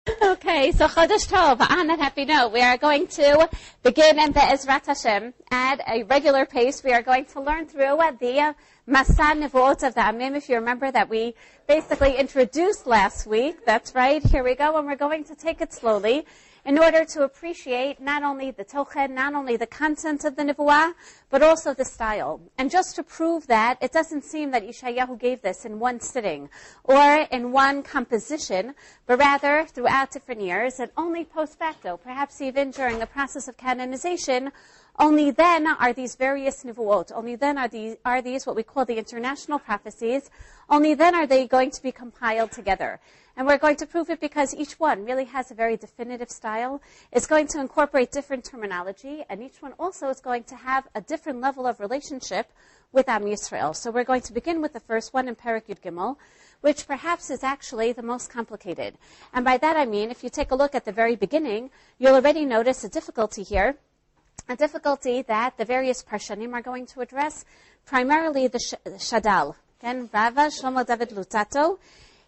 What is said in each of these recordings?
Okay, so Chodesh Tov, on that happy note, we are going to begin in Be'ezrat Hashem at a regular pace. We are going to learn through the Masa Nevuot of the Amim. If you remember that we basically introduced last week, that's right, here we go, and we're going to take it slowly in order to appreciate not only the tochen, not only the content of the Nevuah, but also the style. And just to prove that, it doesn't seem that Yeshayahu gave this in one sitting or in one composition, but rather throughout different years, and only post facto, perhaps even during the process of canonization. Only then are these various Nevuot, only then are these what we call the international prophecies, only then are they going to be compiled together. And we're going to prove it because each one really has a very definitive style. It's going to incorporate different terminology, and each one also is going to have a different level of relationship with Am Yisrael. So we're going to begin with the first one in Perek Yud Gimel, which perhaps is actually the most complicated. And by that I mean, if you take a look at the very beginning, you'll already notice a difficulty here, a difficulty that the various Parshanim are going to address, primarily the Shadal. Again, Rava Shlomo David Lutato.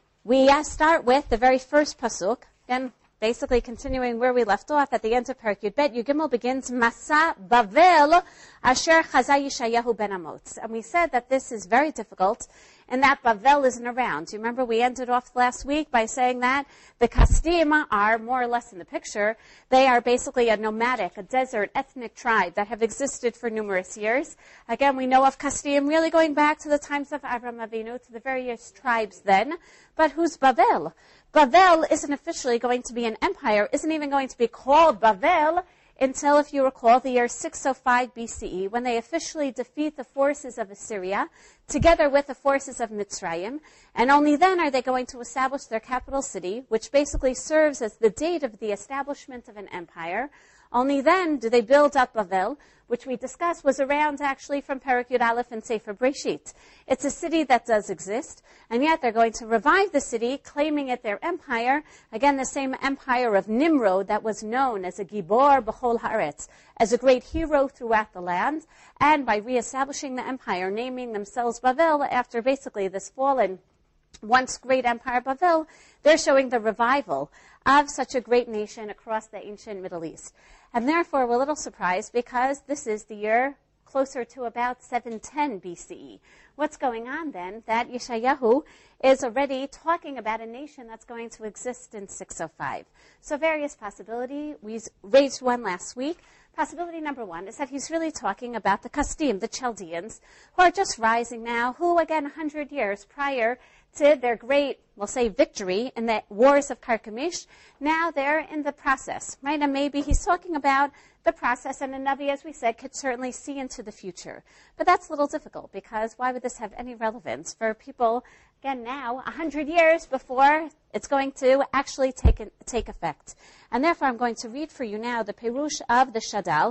We start with the very first pasuk, again, basically continuing where we left off at the end of Perek Yud Bet. Yud Gimel begins, Masa Bavel Asher Chaza Yeshayahu ben Amotz. And we said that this is very difficult, and that Bavel isn't around. You remember we ended off last week by saying that the Kasdim are more or less in the picture. They are basically a nomadic, a desert, ethnic tribe that have existed for numerous years. Again, we know of Kasdim really going back to the times of Avraham Avinu, to the various tribes then. But who's Bavel? Bavel isn't officially going to be an empire, isn't even going to be called Bavel until, if you recall, the year 605 BCE, when they officially defeat the forces of Assyria, together with the forces of Mitzrayim, and only then are they going to establish their capital city, which basically serves as the date of the establishment of an empire. Only then do they build up Bavel, which we discussed was around actually from Perek Yud Aleph and Sefer Breshit. It's a city that does exist, and yet they're going to revive the city, claiming it their empire. Again, the same empire of Nimrod that was known as a Gibor B'chol Haaretz, as a great hero throughout the land, and by reestablishing the empire, naming themselves Bavel after basically this fallen, once great empire Bavel, they're showing the revival of such a great nation across the ancient Middle East. And therefore, we're a little surprised because this is the year closer to about 710 BCE. What's going on then? That Yeshayahu is already talking about a nation that's going to exist in 605. So various possibilities. We raised one last week. Possibility number one is that he's really talking about the Kasdim, the Chaldeans, who are just rising now, who, again, 100 years prior to their great, we'll say, victory in the wars of Carchemish, now they're in the process, right? And maybe he's talking about the process, and the Navi, as we said, could certainly see into the future. But that's a little difficult, because why would this have any relevance for people, again, now, 100 years before it's going to actually take effect? And therefore, I'm going to read for you now the Perush of the Shadal,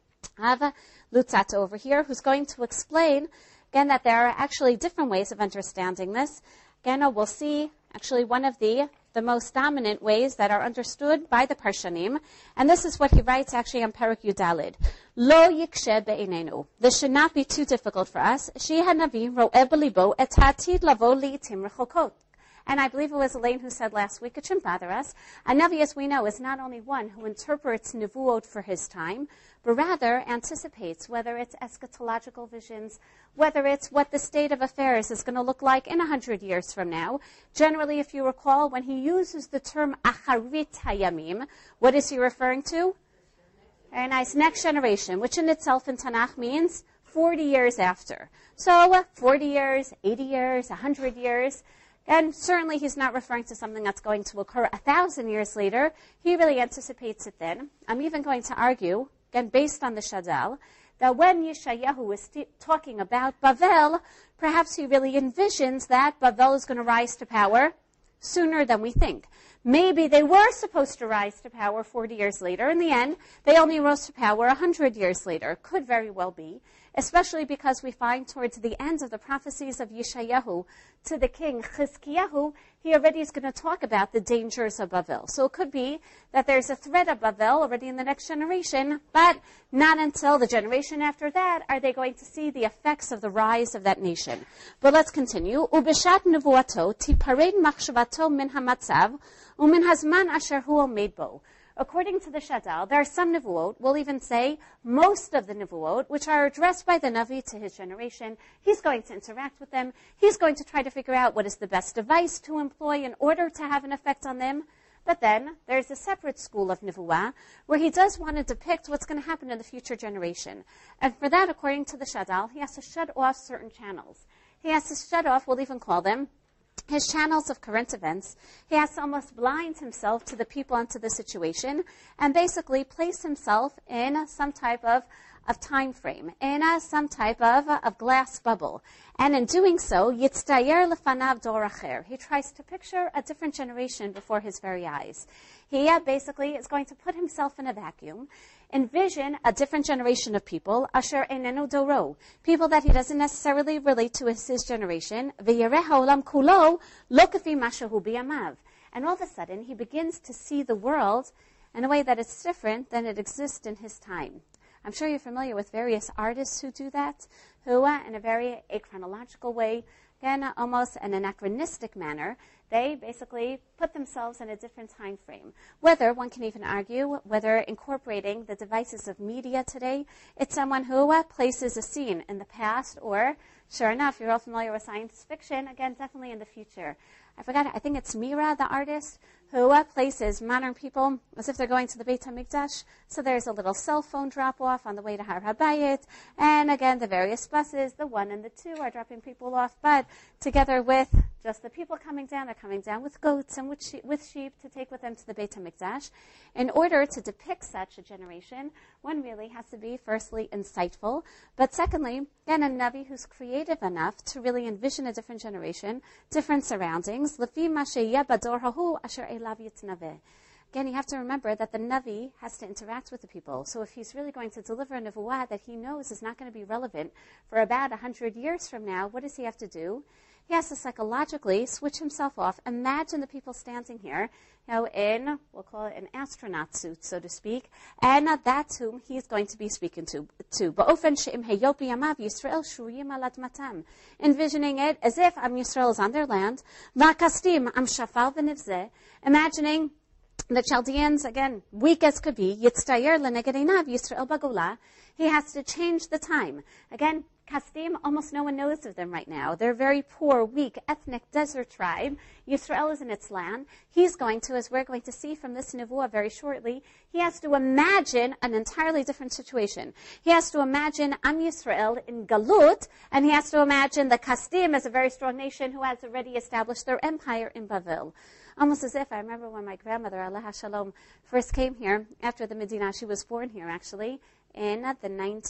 of Lutzato over here, who's going to explain, again, that there are actually different ways of understanding this. Again, we'll see actually one of the most dominant ways that are understood by the Parshanim. And this is what he writes actually on Perek Yudalid. Lo yikshe be'inenu. This should not be too difficult for us. Shi hanavi ro'eh b'libo et hatid lavo li'itim rechokot. And I believe it was Elaine who said last week, it shouldn't bother us. A Navi, as we know, is not only one who interprets Nevuot for his time, but rather anticipates whether it's eschatological visions, whether it's what the state of affairs is going to look like in 100 years from now. Generally, if you recall, when he uses the term Acharit Hayamim, what is he referring to? Very nice. Next generation, which in itself in Tanakh means 40 years after. So 40 years, 80 years, 100 years. And certainly he's not referring to something that's going to occur 1,000 years later. He really anticipates it then. I'm even going to argue, again, based on the Shadal, that when Yeshayahu is talking about Bavel, perhaps he really envisions that Bavel is going to rise to power sooner than we think. Maybe they were supposed to rise to power 40 years later. In the end, they only rose to power 100 years later. Could very well be. especially because we find towards the end of the prophecies of Yeshayahu to the king Chizkiyahu, he already is going to talk about the dangers of Bavel. So it could be that there's a threat of Bavel already in the next generation, but not until the generation after that are they going to see the effects of the rise of that nation. But let's continue. Ubishat nevuato tipared machshavato min hamatzav umin hazman asher hu omed bo. According to the Shadal, there are some Nevuot, we'll even say most of the Nevuot, which are addressed by the Navi to his generation. He's going to interact with them. He's going to try to figure out what is the best device to employ in order to have an effect on them. But then there's a separate school of Nevuah where he does want to depict what's going to happen in the future generation. And for that, according to the Shadal, he has to shut off certain channels. He has to shut off, we'll even call them, his channels of current events. He has to almost blind himself to the people and to the situation and basically place himself in some type of time frame, in some type of glass bubble. And in doing so, yitztayer lefanav dor acher. He tries to picture a different generation before his very eyes. He basically is going to put himself in a vacuum, envision a different generation of people, asher enenu doro, people that he doesn't necessarily relate to as his generation, v'yireh ha'olam kulo lo kafi ma shehu biyamav. And all of a sudden, he begins to see the world in a way that is different than it exists in his time. I'm sure you're familiar with various artists who do that, who, in a very achronological way, again, almost an anachronistic manner, they basically put themselves in a different time frame. Whether, one can even argue, whether incorporating the devices of media today, it's someone who places a scene in the past, or, sure enough, you're all familiar with science fiction, again, definitely in the future. I think it's Mira, the artist, who places modern people as if they're going to the Beit HaMikdash. So there's a little cell phone drop-off on the way to Har HaBayit. And again, the various buses, the 1 and the 2, are dropping people off. But together with just the people coming down, they're coming down with goats and with sheep to take with them to the Beit HaMikdash. In order to depict such a generation, one really has to be, firstly, insightful. But secondly, again, a Navi who's creative enough to really envision a different generation, different surroundings. Again, you have to remember that the Navi has to interact with the people. So if he's really going to deliver a Nevuah that he knows is not going to be relevant for about 100 years from now, what does he have to do? He has to psychologically switch himself off. Imagine the people standing here, in, we'll call it an astronaut suit, so to speak, and that's whom he's going to be speaking to. Envisioning it as if Am Yisrael is on their land. Imagining the Chaldeans, again, weak as could be, Yitztayer leneged einav Yisrael bagola. He has to change the time. Again, Kasdim, almost no one knows of them right now. They're a very poor, weak, ethnic desert tribe. Yisrael is in its land. He's going to, as we're going to see from this Nevuah very shortly, he has to imagine an entirely different situation. He has to imagine Am Yisrael in Galut, and he has to imagine the Kasdim as a very strong nation who has already established their empire in Bavel. Almost as if, I remember when my grandmother, Aleha Shalom, first came here, after the Medina, she was born here actually, in the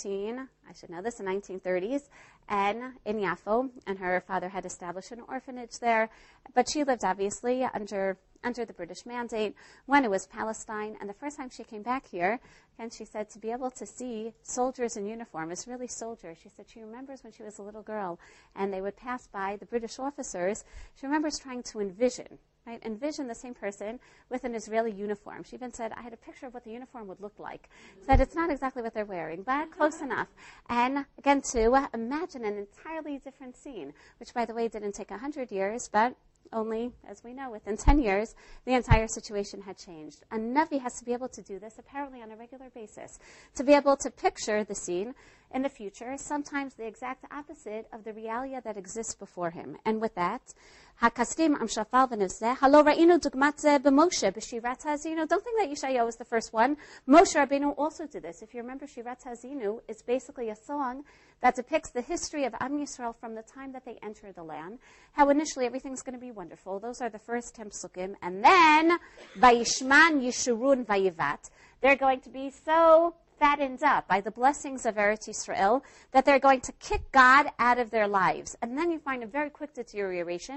1930s, and in Yafo, and her father had established an orphanage there, but she lived obviously under the British mandate when it was Palestine, and the first time she came back here, and she said to be able to see soldiers in uniform is really soldiers. She said she remembers when she was a little girl, and they would pass by the British officers. She remembers trying to envision the same person with an Israeli uniform. She even said, I had a picture of what the uniform would look like. Said it's not exactly what they're wearing, but close enough. And again, to imagine an entirely different scene, which, by the way, didn't take 100 years, but only, as we know, within 10 years, the entire situation had changed. A Navi has to be able to do this, apparently on a regular basis, to be able to picture the scene in the future, sometimes the exact opposite of the realia that exists before him. And with that, Hakastim am shafal v'nevzeh, halo ra'inu dugmat zeh b'Moshe b'Shirat Ha'azinu. Don't think that Yeshayahu was the first one. Moshe Rabbeinu also did this. If you remember, Shirat Ha'azinu is basically a song that depicts the history of Am Yisrael from the time that they enter the land, how initially everything's going to be wonderful. Those are the first 10 psukim. And then, Vayishman Yishurun Vayivat, they're going to be so fattened up by the blessings of Eretz Yisrael that they're going to kick God out of their lives. And then you find a very quick deterioration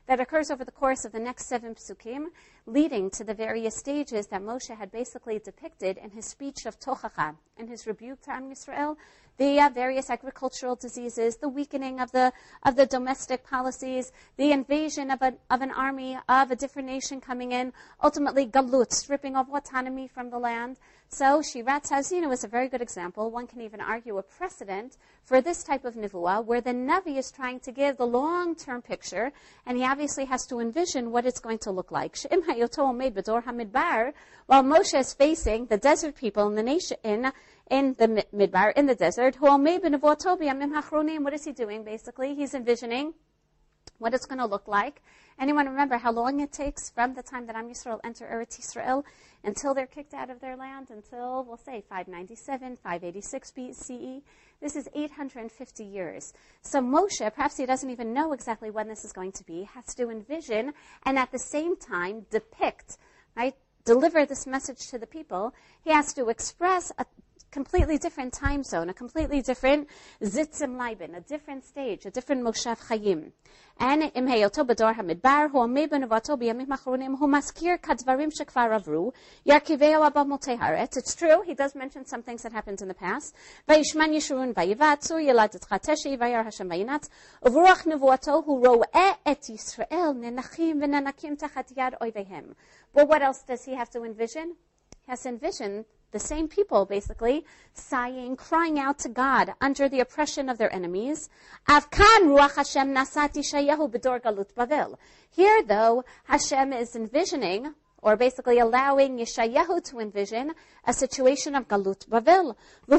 that occurs over the course of the next 7 psukim, leading to the various stages that Moshe had basically depicted in his speech of Tochacha, in his rebuke to Am Yisrael, the various agricultural diseases, the weakening of the domestic policies, the invasion of an army of a different nation coming in, ultimately galut, stripping of autonomy from the land. So Shirat Hazinu is a very good example. One can even argue a precedent for this type of nivuah, where the Navi is trying to give the long-term picture, and he obviously has to envision what it's going to look like. She'im hayoto omed b'dor hamidbar, while Moshe is facing the desert people in the nation, in the midbar, in the desert, what is he doing, basically? He's envisioning what it's going to look like. Anyone remember how long it takes from the time that Am Yisrael enter Eretz Yisrael until they're kicked out of their land, until, we'll say, 597, 586 BCE? This is 850 years. So Moshe, perhaps he doesn't even know exactly when this is going to be, has to envision and at the same time depict, right, deliver this message to the people. He has to express a completely different time zone, a completely different zitzim leiben, a different stage, a different moshav chayim. And im heyoto b'dor hamidbar, hu omei b'nevato b'yamim achronim, hu maskir kadvarim shekvar avru, yarkiveo abamotei haaretz. It's true, he does mention some things that happened in the past. Vayishman yeshurun vayivatzu, yeladet chateshi, vayar Hashem vayinatz, uvuach nevuato, hu ro'eh et Yisrael, nenachim v'nenakim tachat yad oivehem. But what else does he have to envision? He has to envision the same people, basically, sighing, crying out to God under the oppression of their enemies. Avkan ruach Hashem nasati shayahu b'dor galut Bavel. Here, though, Hashem is envisioning, or basically allowing Yeshayahu to envision, a situation of galut Bavel.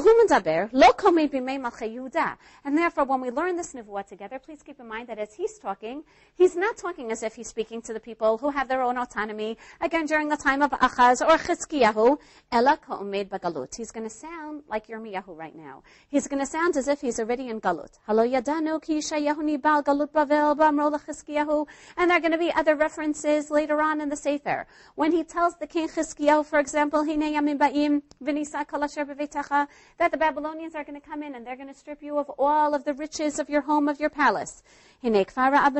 And therefore, when we learn this nivuah together, please keep in mind that as he's talking, he's not talking as if he's speaking to the people who have their own autonomy, again, during the time of Achaz or Chizkiyahu. Ela ka'omed b'galut. He's going to sound like Yirmiyahu right now. He's going to sound as if he's already in galut. Halo yadanu ki Yeshayahu nibal galut Bavel b'amro l'Chizkiyahu. And there are going to be other references later on in the Sefer. When he tells the king Chizkiyahu, for example, Hinei yamim ba'im v'nisa kol asher b'veitecha, that the Babylonians are going to come in and they're going to strip you of all of the riches of your home, of your palace. That's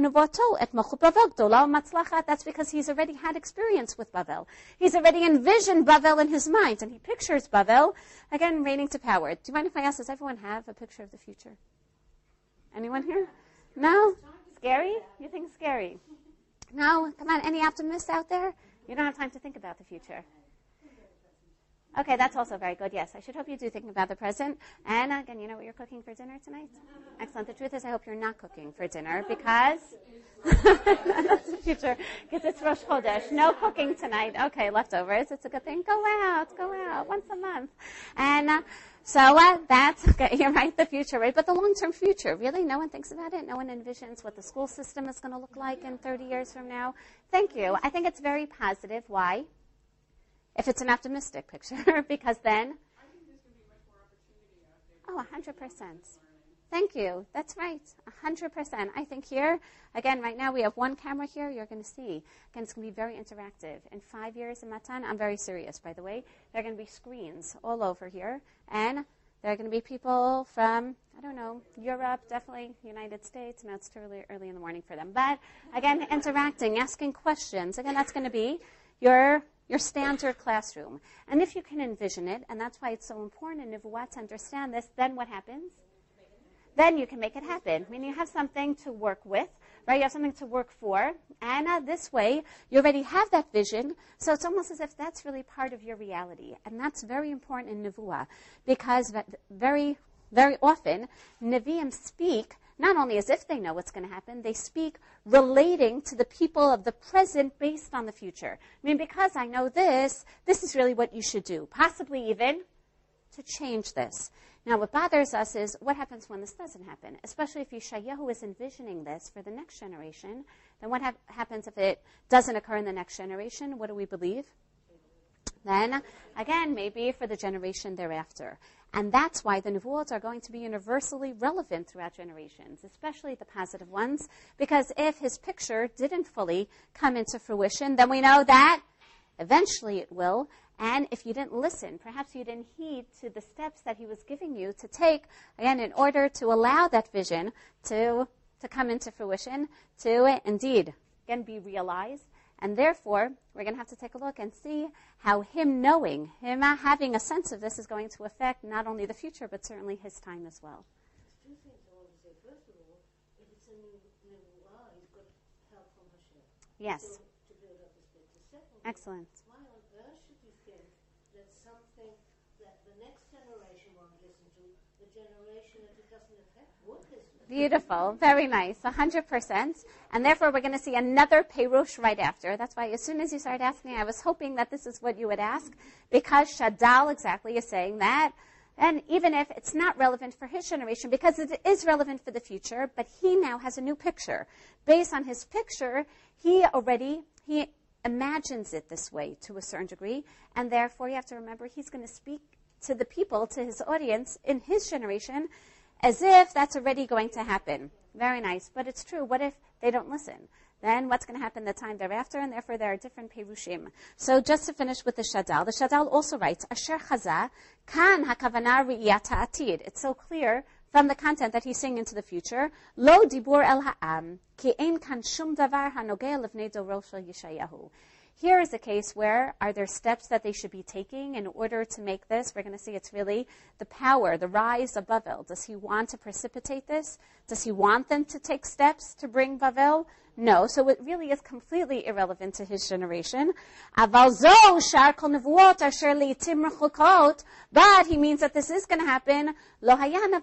because he's already had experience with Bavel. He's already envisioned Bavel in his mind, and he pictures Bavel, again, reigning to power. Do you mind if I ask, does everyone have a picture of the future? Anyone here? No? Scary? You think scary? No? Come on, any optimists out there? You don't have time to think about the future. Okay, that's also very good. Yes, I should hope you do think about the present. And again, you know what you're cooking for dinner tonight? Excellent. The truth is, I hope you're not cooking for dinner because that's the future. Because it's Rosh Chodesh. No cooking tonight. Okay, leftovers. It's a good thing. Go out once a month. And so that's okay. You're right. The future, right? But the long-term future, really, no one thinks about it. No one envisions what the school system is going to look like in 30 years from now. Thank you. I think it's very positive. Why? If it's an optimistic picture, because then... I think there's going to be much more opportunity out there. 100%. Thank you. That's right. 100%. I think here, again, right now we have one camera here. You're going to see. Again, it's going to be very interactive. In 5 years in Matan, I'm very serious, by the way, there are going to be screens all over here. And there are going to be people from, I don't know, Europe, definitely United States. No, it's too early in the morning for them. But, again, interacting, asking questions. Again, that's going to be your standard classroom. And if you can envision it, and that's why it's so important in Nivuah to understand this, then what happens? Then you can make it happen. I mean, you have something to work with, right? You have something to work for. And this way, you already have that vision. So it's almost as if that's really part of your reality. And that's very important in Nivuah because very, very often, Nevi'im speak not only as if they know what's going to happen, they speak relating to the people of the present based on the future. I mean, because I know this is really what you should do, possibly even to change this. Now, what bothers us is what happens when this doesn't happen, especially if Yeshayahu is envisioning this for the next generation. Then what happens if it doesn't occur in the next generation? What do we believe? Then, again, maybe for the generation thereafter. And that's why the Nevuot are going to be universally relevant throughout generations, especially the positive ones, because if his picture didn't fully come into fruition, then we know that eventually it will. And if you didn't listen, perhaps you didn't heed to the steps that he was giving you to take, again, in order to allow that vision to come into fruition, to indeed again, be realized. And therefore, we're going to have to take a look and see how him knowing, him having a sense of this is going to affect not only the future, but certainly his time as well. Two things I want to say. First of all, if it's a new he's got help from Hashem. Yes. To build up his business. Secondly, Excellent. why on earth should you think that something that the next generation won't listen to, the generation that it doesn't affect would listen to? Beautiful. Very nice. 100%. And therefore, we're going to see another Perush right after. That's why as soon as you started asking, I was hoping that this is what you would ask, because Shadal exactly is saying that. And even if it's not relevant for his generation, because it is relevant for the future, but he now has a new picture. Based on his picture, he imagines it this way to a certain degree, and therefore you have to remember he's going to speak to the people, to his audience in his generation, as if that's already going to happen. Very nice. But it's true. What if they don't listen? Then what's going to happen the time thereafter? And therefore there are different perushim. So just to finish with the Shadal also writes, Asher Chaza, kan hakavana ri'iyat ha'atid. It's so clear from the content that he's saying into the future. Lo dibur el ha'am, ki ein kan shum davar hanogeh levnei doro shel Yeshayahu. Here is a case where are there steps that they should be taking in order to make this? We're going to see it's really the power, the rise of Bavel. Does he want to precipitate this? Does he want them to take steps to bring Bavel? No. So it really is completely irrelevant to his generation. But he means that this is going to happen. So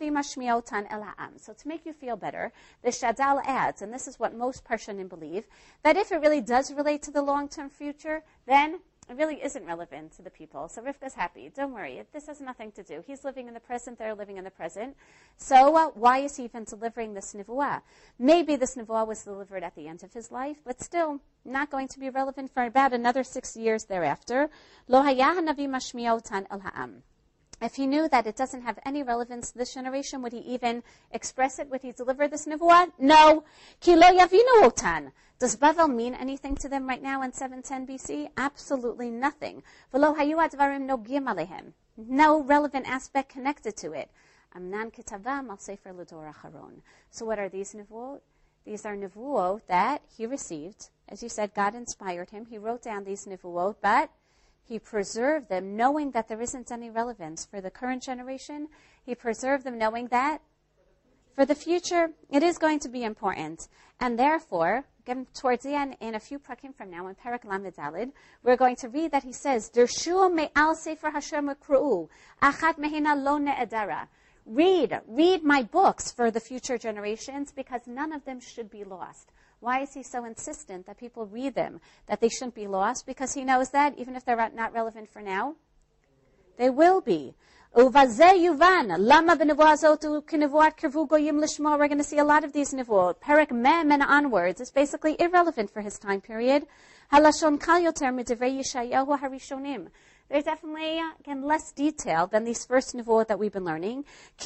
to make you feel better, the Shadal adds, and this is what most Parshanim believe, that if it really does relate to the long-term future, then it really isn't relevant to the people. So Rivka's happy. Don't worry. This has nothing to do. He's living in the present. They're living in the present. So why is he even delivering this nevuah? Maybe this nevuah was delivered at the end of his life, but still not going to be relevant for about another 6 years thereafter. Lo hayah hanavi mashmi'otan el ha'am. If he knew that it doesn't have any relevance to this generation, would he even express it? Would he deliver this nevuah? No. Ki lo yavinu otan. Does Bavel mean anything to them right now in 710 BC? Absolutely nothing. V'lo hayu advarim nogim alehem. No relevant aspect connected to it. Amnan kitavam al sefer l'dor acharon. So what are these nevuot? These are nevuot that he received. As you said, God inspired him. He wrote down these nevuot, but he preserved them knowing that there isn't any relevance for the current generation. He preserved them knowing that for the future, it is going to be important. And therefore, again, towards the end, in a few prakim from now, in Perek Lamed Daled, we're going to read that he says, Dershu me'al sefer Hashem ukru'u, achat mehina lo ne'edara. Read my books for the future generations, because none of them should be lost. Why is he so insistent that people read them, that they shouldn't be lost? Because he knows that, even if they're not relevant for now, they will be. We're going to see a lot of these nevuot. Perek Mem and onwards is basically irrelevant for his time period. There's definitely, again, less detail than these first nevuot that we've been learning.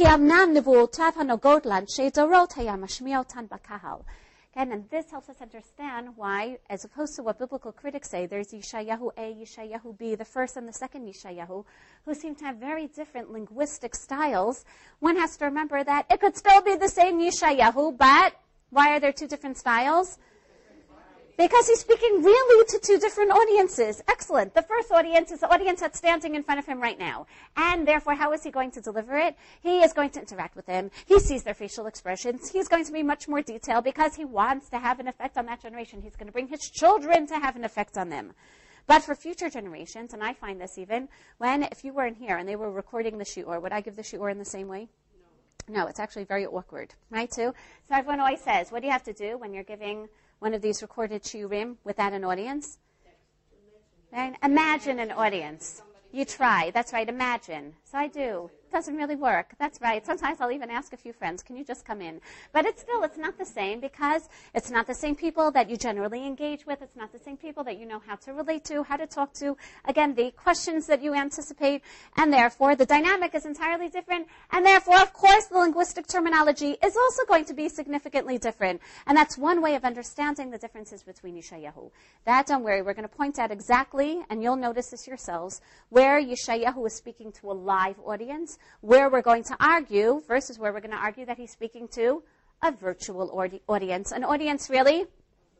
Again, and this helps us understand why, as opposed to what biblical critics say, there's Yeshayahu A, Yeshayahu B, the first and the second Yeshayahu, who seem to have very different linguistic styles. One has to remember that it could still be the same Yeshayahu, but why are there two different styles? Because he's speaking really to two different audiences. Excellent. The first audience is the audience that's standing in front of him right now. And therefore, how is he going to deliver it? He is going to interact with them. He sees their facial expressions. He's going to be much more detailed because he wants to have an effect on that generation. He's going to bring his children to have an effect on them. But for future generations, and I find this even, if you weren't here and they were recording the shiur, would I give the shiur in the same way? No, it's actually very awkward, right, too? So everyone always says, what do you have to do when you're giving one of these recorded shiurim without an audience? Right? Imagine an audience. You try. That's right, imagine. So I do. It doesn't really work. That's right. Sometimes I'll even ask a few friends, can you just come in? But it's not the same, because it's not the same people that you generally engage with. It's not the same people that you know how to relate to, how to talk to. Again, the questions that you anticipate. And therefore, the dynamic is entirely different. And therefore, of course, the linguistic terminology is also going to be significantly different. And that's one way of understanding the differences between Yeshayahu. That, don't worry, we're going to point out exactly, and you'll notice this yourselves, where Yeshayahu is speaking to a live audience, where we're going to argue, versus where we're going to argue that he's speaking to a virtual audience. An audience, really?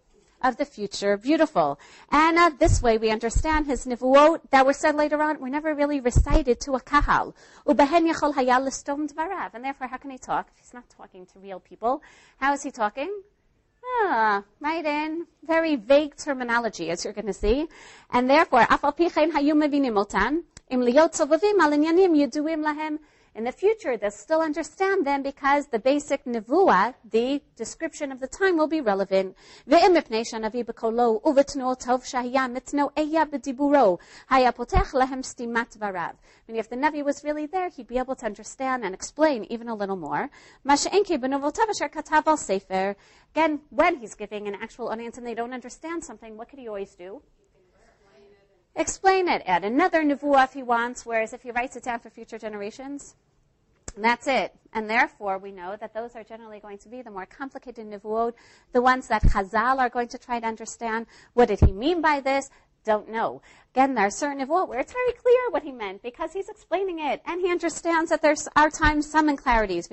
of the future beautiful. And this way we understand his nivuot that were said later on were never really recited to a kahal. Ubehen yachol haya listom dvarav. And therefore, how can he talk if he's not talking to real people? How is he talking? Right in very vague terminology, as you're going to see. And therefore, afal pichein hayu mevinim otan, im liot tzovavim al inyanim yuduim lahem. In the future, they'll still understand them because the basic nevuah, the description of the time, will be relevant. Ve'im mipnei shanavi b'kolo uvetno tov shahya mitno eya b'diburo haya potech lehem stimat varav. And if the Navi was really there, he'd be able to understand and explain even a little more. Masha'enke b'novotav asher katav al sefer. Again, when he's giving an actual audience and they don't understand something, what could he always do? Explain it. Add another nevuah if he wants, whereas if he writes it down for future generations, that's it. And therefore, we know that those are generally going to be the more complicated nevuot, the ones that Chazal are going to try to understand. What did he mean by this? Don't know. Again, there are certain nevuot where it's very clear what he meant because he's explaining it, and he understands that there are times some unclarities.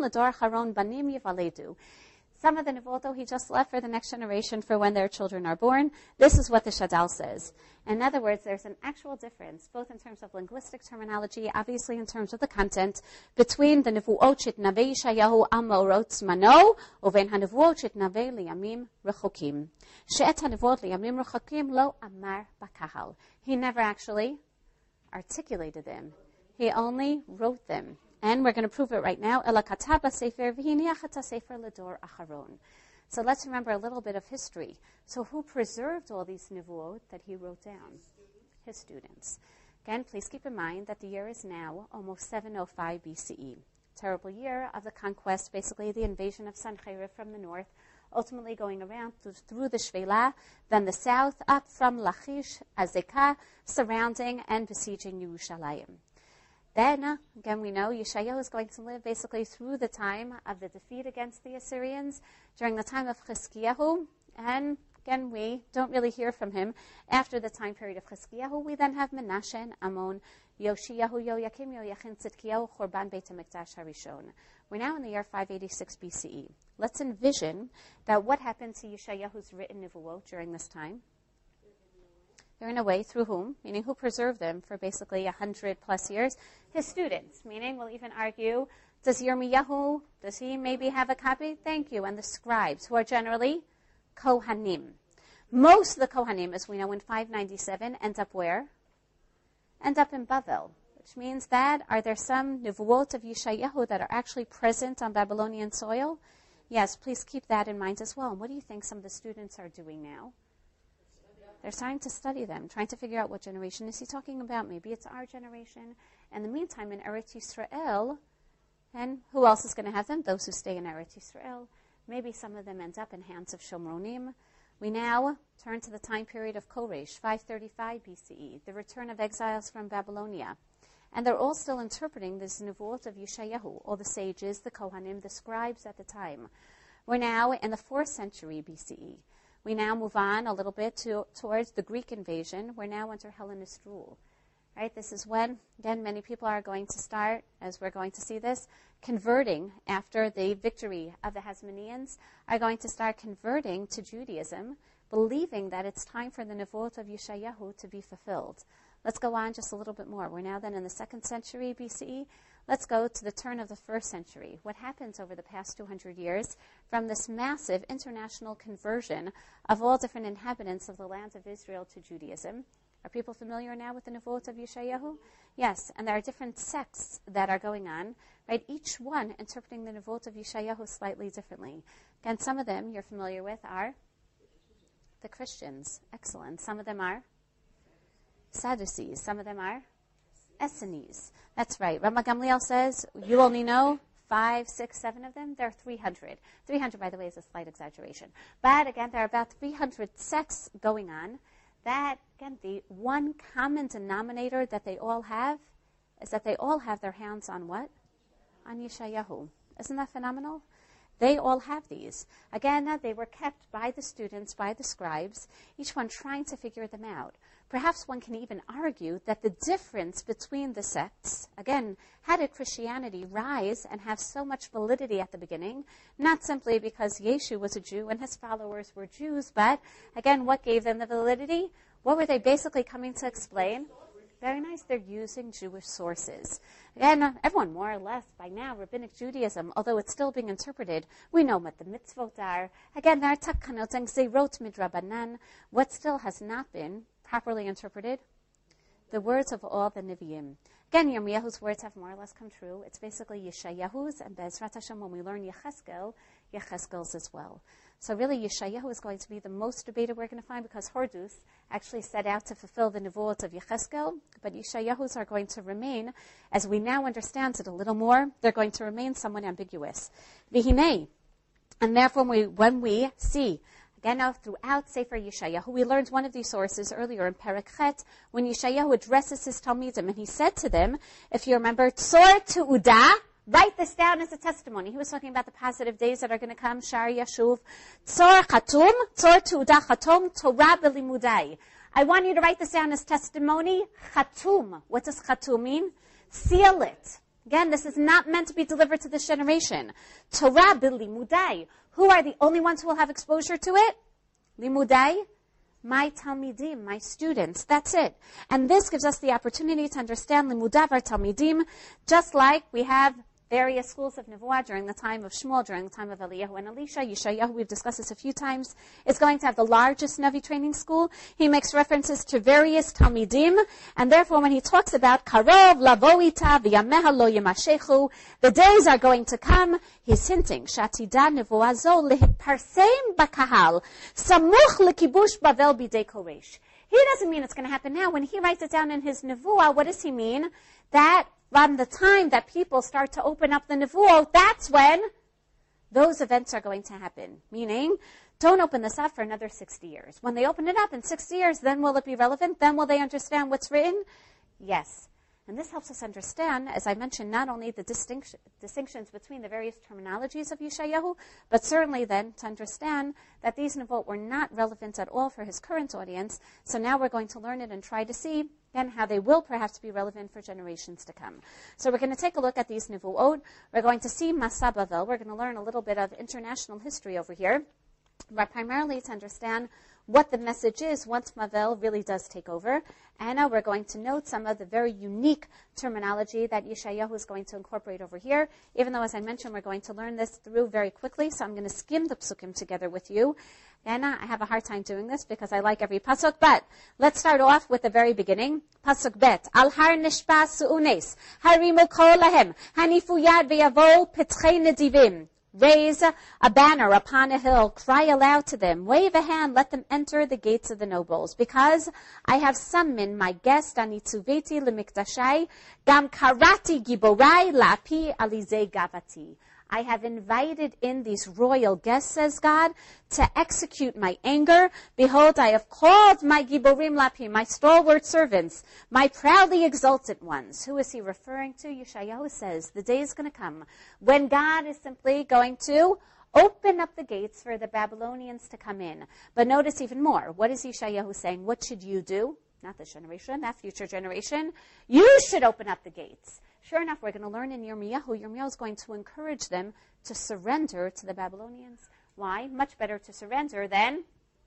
Some of the nevuot he just left for the next generation for when their children are born. This is what the Shadal says. In other words, there's an actual difference, both in terms of linguistic terminology, obviously in terms of the content, between the nevuot shitnavei Yeshayahu amorot zmano, uven hanevuot shitnavei liyamim rechokim. She'et hanevuot liyamim rechokim lo amar bakahal. He never actually articulated them. He only wrote them. And we're going to prove it right now. So let's remember a little bit of history. So who preserved all these nivuot that he wrote down? His students. Again, please keep in mind that the year is now almost 705 BCE. Terrible year of the conquest, basically the invasion of Sancherib from the north, ultimately going around through the Shvela, then the south, up from Lachish, Azekah, surrounding and besieging Yerushalayim. Then, again, we know Yeshayahu is going to live basically through the time of the defeat against the Assyrians, during the time of Chizkiyahu, and again, we don't really hear from him. After the time period of Chizkiyahu, we then have Menashe and Amon, Yoshiyahu, Yoyakim, Yoyachin, Tzidkiyahu, Chorban Beit HaMikdash HaRishon. We're now in the year 586 BCE. Let's envision that what happened to Yeshayahu's written Nevuot during this time? They're in a way through whom, meaning who preserved them for basically 100 plus years? His students, meaning we'll even argue, does Yirmiyahu, does he maybe have a copy? Thank you. And the scribes, who are generally Kohanim. Most of the Kohanim, as we know in 597, end up where? End up in Bavel, which means that, are there some Nevuot of Yeshayahu that are actually present on Babylonian soil? Yes, please keep that in mind as well. And what do you think some of the students are doing now? They're trying to study them, trying to figure out what generation is he talking about. Maybe it's our generation. In the meantime, in Eretz Yisrael, and who else is going to have them? Those who stay in Eretz Yisrael. Maybe some of them end up in hands of Shomronim. We now turn to the time period of Koresh, 535 BCE, the return of exiles from Babylonia. And they're all still interpreting this Nevuot of Yeshayahu, all the sages, the Kohanim, the scribes at the time. We're now in the 4th century BCE. We now move on a little bit towards the Greek invasion. We're now under Hellenist rule. Right? This is when, again, many people are going to start, as we're going to see this, converting after the victory of the Hasmoneans, are going to start converting to Judaism, believing that it's time for the Nevuot of Yeshayahu to be fulfilled. Let's go on just a little bit more. We're now then in the 2nd century BCE. Let's go to the turn of the 1st century. What happens over the past 200 years from this massive international conversion of all different inhabitants of the land of Israel to Judaism? Are people familiar now with the Nevuot of Yeshayahu? Yes, and there are different sects that are going on, right? Each one interpreting the Nevuot of Yeshayahu slightly differently. Again, some of them you're familiar with are the Christians. Excellent. Some of them are Sadducees. Some of them are Essenes. That's right. Rama Gamliel says, you only know 5, 6, 7 of them. There are 300. 300, by the way, is a slight exaggeration. But again, there are about 300 sects going on. That, again, the one common denominator that they all have is that they all have their hands on what? On Yeshayahu. Isn't that phenomenal? They all have these. Again, they were kept by the students, by the scribes, each one trying to figure them out. perhaps one can even argue that the difference between the sects, again, how did Christianity rise and have so much validity at the beginning? Not simply because Yeshu was a Jew and his followers were Jews, but again, what gave them the validity? What were they basically coming to explain? Very nice, they're using Jewish sources. Again, everyone more or less by now, Rabbinic Judaism, although it's still being interpreted, we know what the mitzvot are. Again, there are takanot and gzeirot midrabanan. What still has not been properly interpreted? The words of all the Nevi'im. Again, Yirmiyahu's words have more or less come true. It's basically Yeshayahu's, and Be'ezrat Hashem, when we learn Yecheskel's as well. So really, Yeshayahu is going to be the most debated we're going to find, because Hordus actually set out to fulfill the nevuot of Yecheskel, but Yeshayahus are going to remain, as we now understand it a little more, they're going to remain somewhat ambiguous. V'hinei, and therefore when we see, again now throughout Sefer Yeshayahu, we learned one of these sources earlier in Perek Chet, when Yeshayahu addresses his Talmidim, and he said to them, if you remember, Tzor Tu'udah, write this down as a testimony. He was talking about the positive days that are going to come. Shar Yashuv. Tzor Chatum. Tzor Tu'udah Chatum. Torah B'limudai. I want you to write this down as testimony. Chatum. What does Chatum mean? Seal it. Again, this is not meant to be delivered to this generation. Torah B'limudai. Who are the only ones who will have exposure to it? Limudai. My Talmidim, my students. That's it. And this gives us the opportunity to understand Limudav our Talmidim, just like we have various schools of Nevuah during the time of Shmuel, during the time of Eliyahu and Elisha. Yeshayahu, we've discussed this a few times, is going to have the largest Navi training school. He makes references to various Talmidim, and therefore when he talks about Karov, Lavoita, V'yameha lo Yemashechu, the days are going to come, he's hinting, Shatida Nevuah zo lehitparsem bakahal, samuch lekibush Bavel bidei Koresh. He doesn't mean it's going to happen now. When he writes it down in his Nevuah, what does he mean? That from the time that people start to open up the Nevuah, that's when those events are going to happen. Meaning, don't open this up for another 60 years. When they open it up in 60 years, then will it be relevant? Then will they understand what's written? Yes. And this helps us understand, as I mentioned, not only the distinctions between the various terminologies of Yeshayahu, but certainly then to understand that these Nevuot were not relevant at all for his current audience. So now we're going to learn it and try to see then how they will perhaps be relevant for generations to come. So we're going to take a look at these Nevuot. We're going to see Masa Bavel. We're going to learn a little bit of international history over here, but primarily to understand what the message is once Bavel really does take over. And now we're going to note some of the very unique terminology that Yeshayahu is going to incorporate over here, even though, as I mentioned, we're going to learn this through very quickly, so I'm going to skim the psukim together with you. And I have a hard time doing this because I like every pasuk, but let's start off with the very beginning. Pasuk bet. Al har nishpa su'unes, harimu kol lahem, hanifu yad ve'yavo petchei nedivim. Raise a banner upon a hill, cry aloud to them, wave a hand, let them enter the gates of the nobles. Because I have summoned my guest, anitzuveti lemikdashai, gam karati giborai lapi alize gavati. I have invited in these royal guests, says God, to execute my anger. Behold, I have called my giborim lapi, my stalwart servants, my proudly exalted ones. Who is he referring to? Yeshayahu says, the day is going to come when God is simply going to open up the gates for the Babylonians to come in. But notice even more. What is Yeshayahu saying? What should you do? Not this generation, that future generation. You should open up the gates. Sure enough, we're going to learn in Yirmiyahu. Yirmiyahu is going to encourage them to surrender to the Babylonians. Why? Much better to surrender than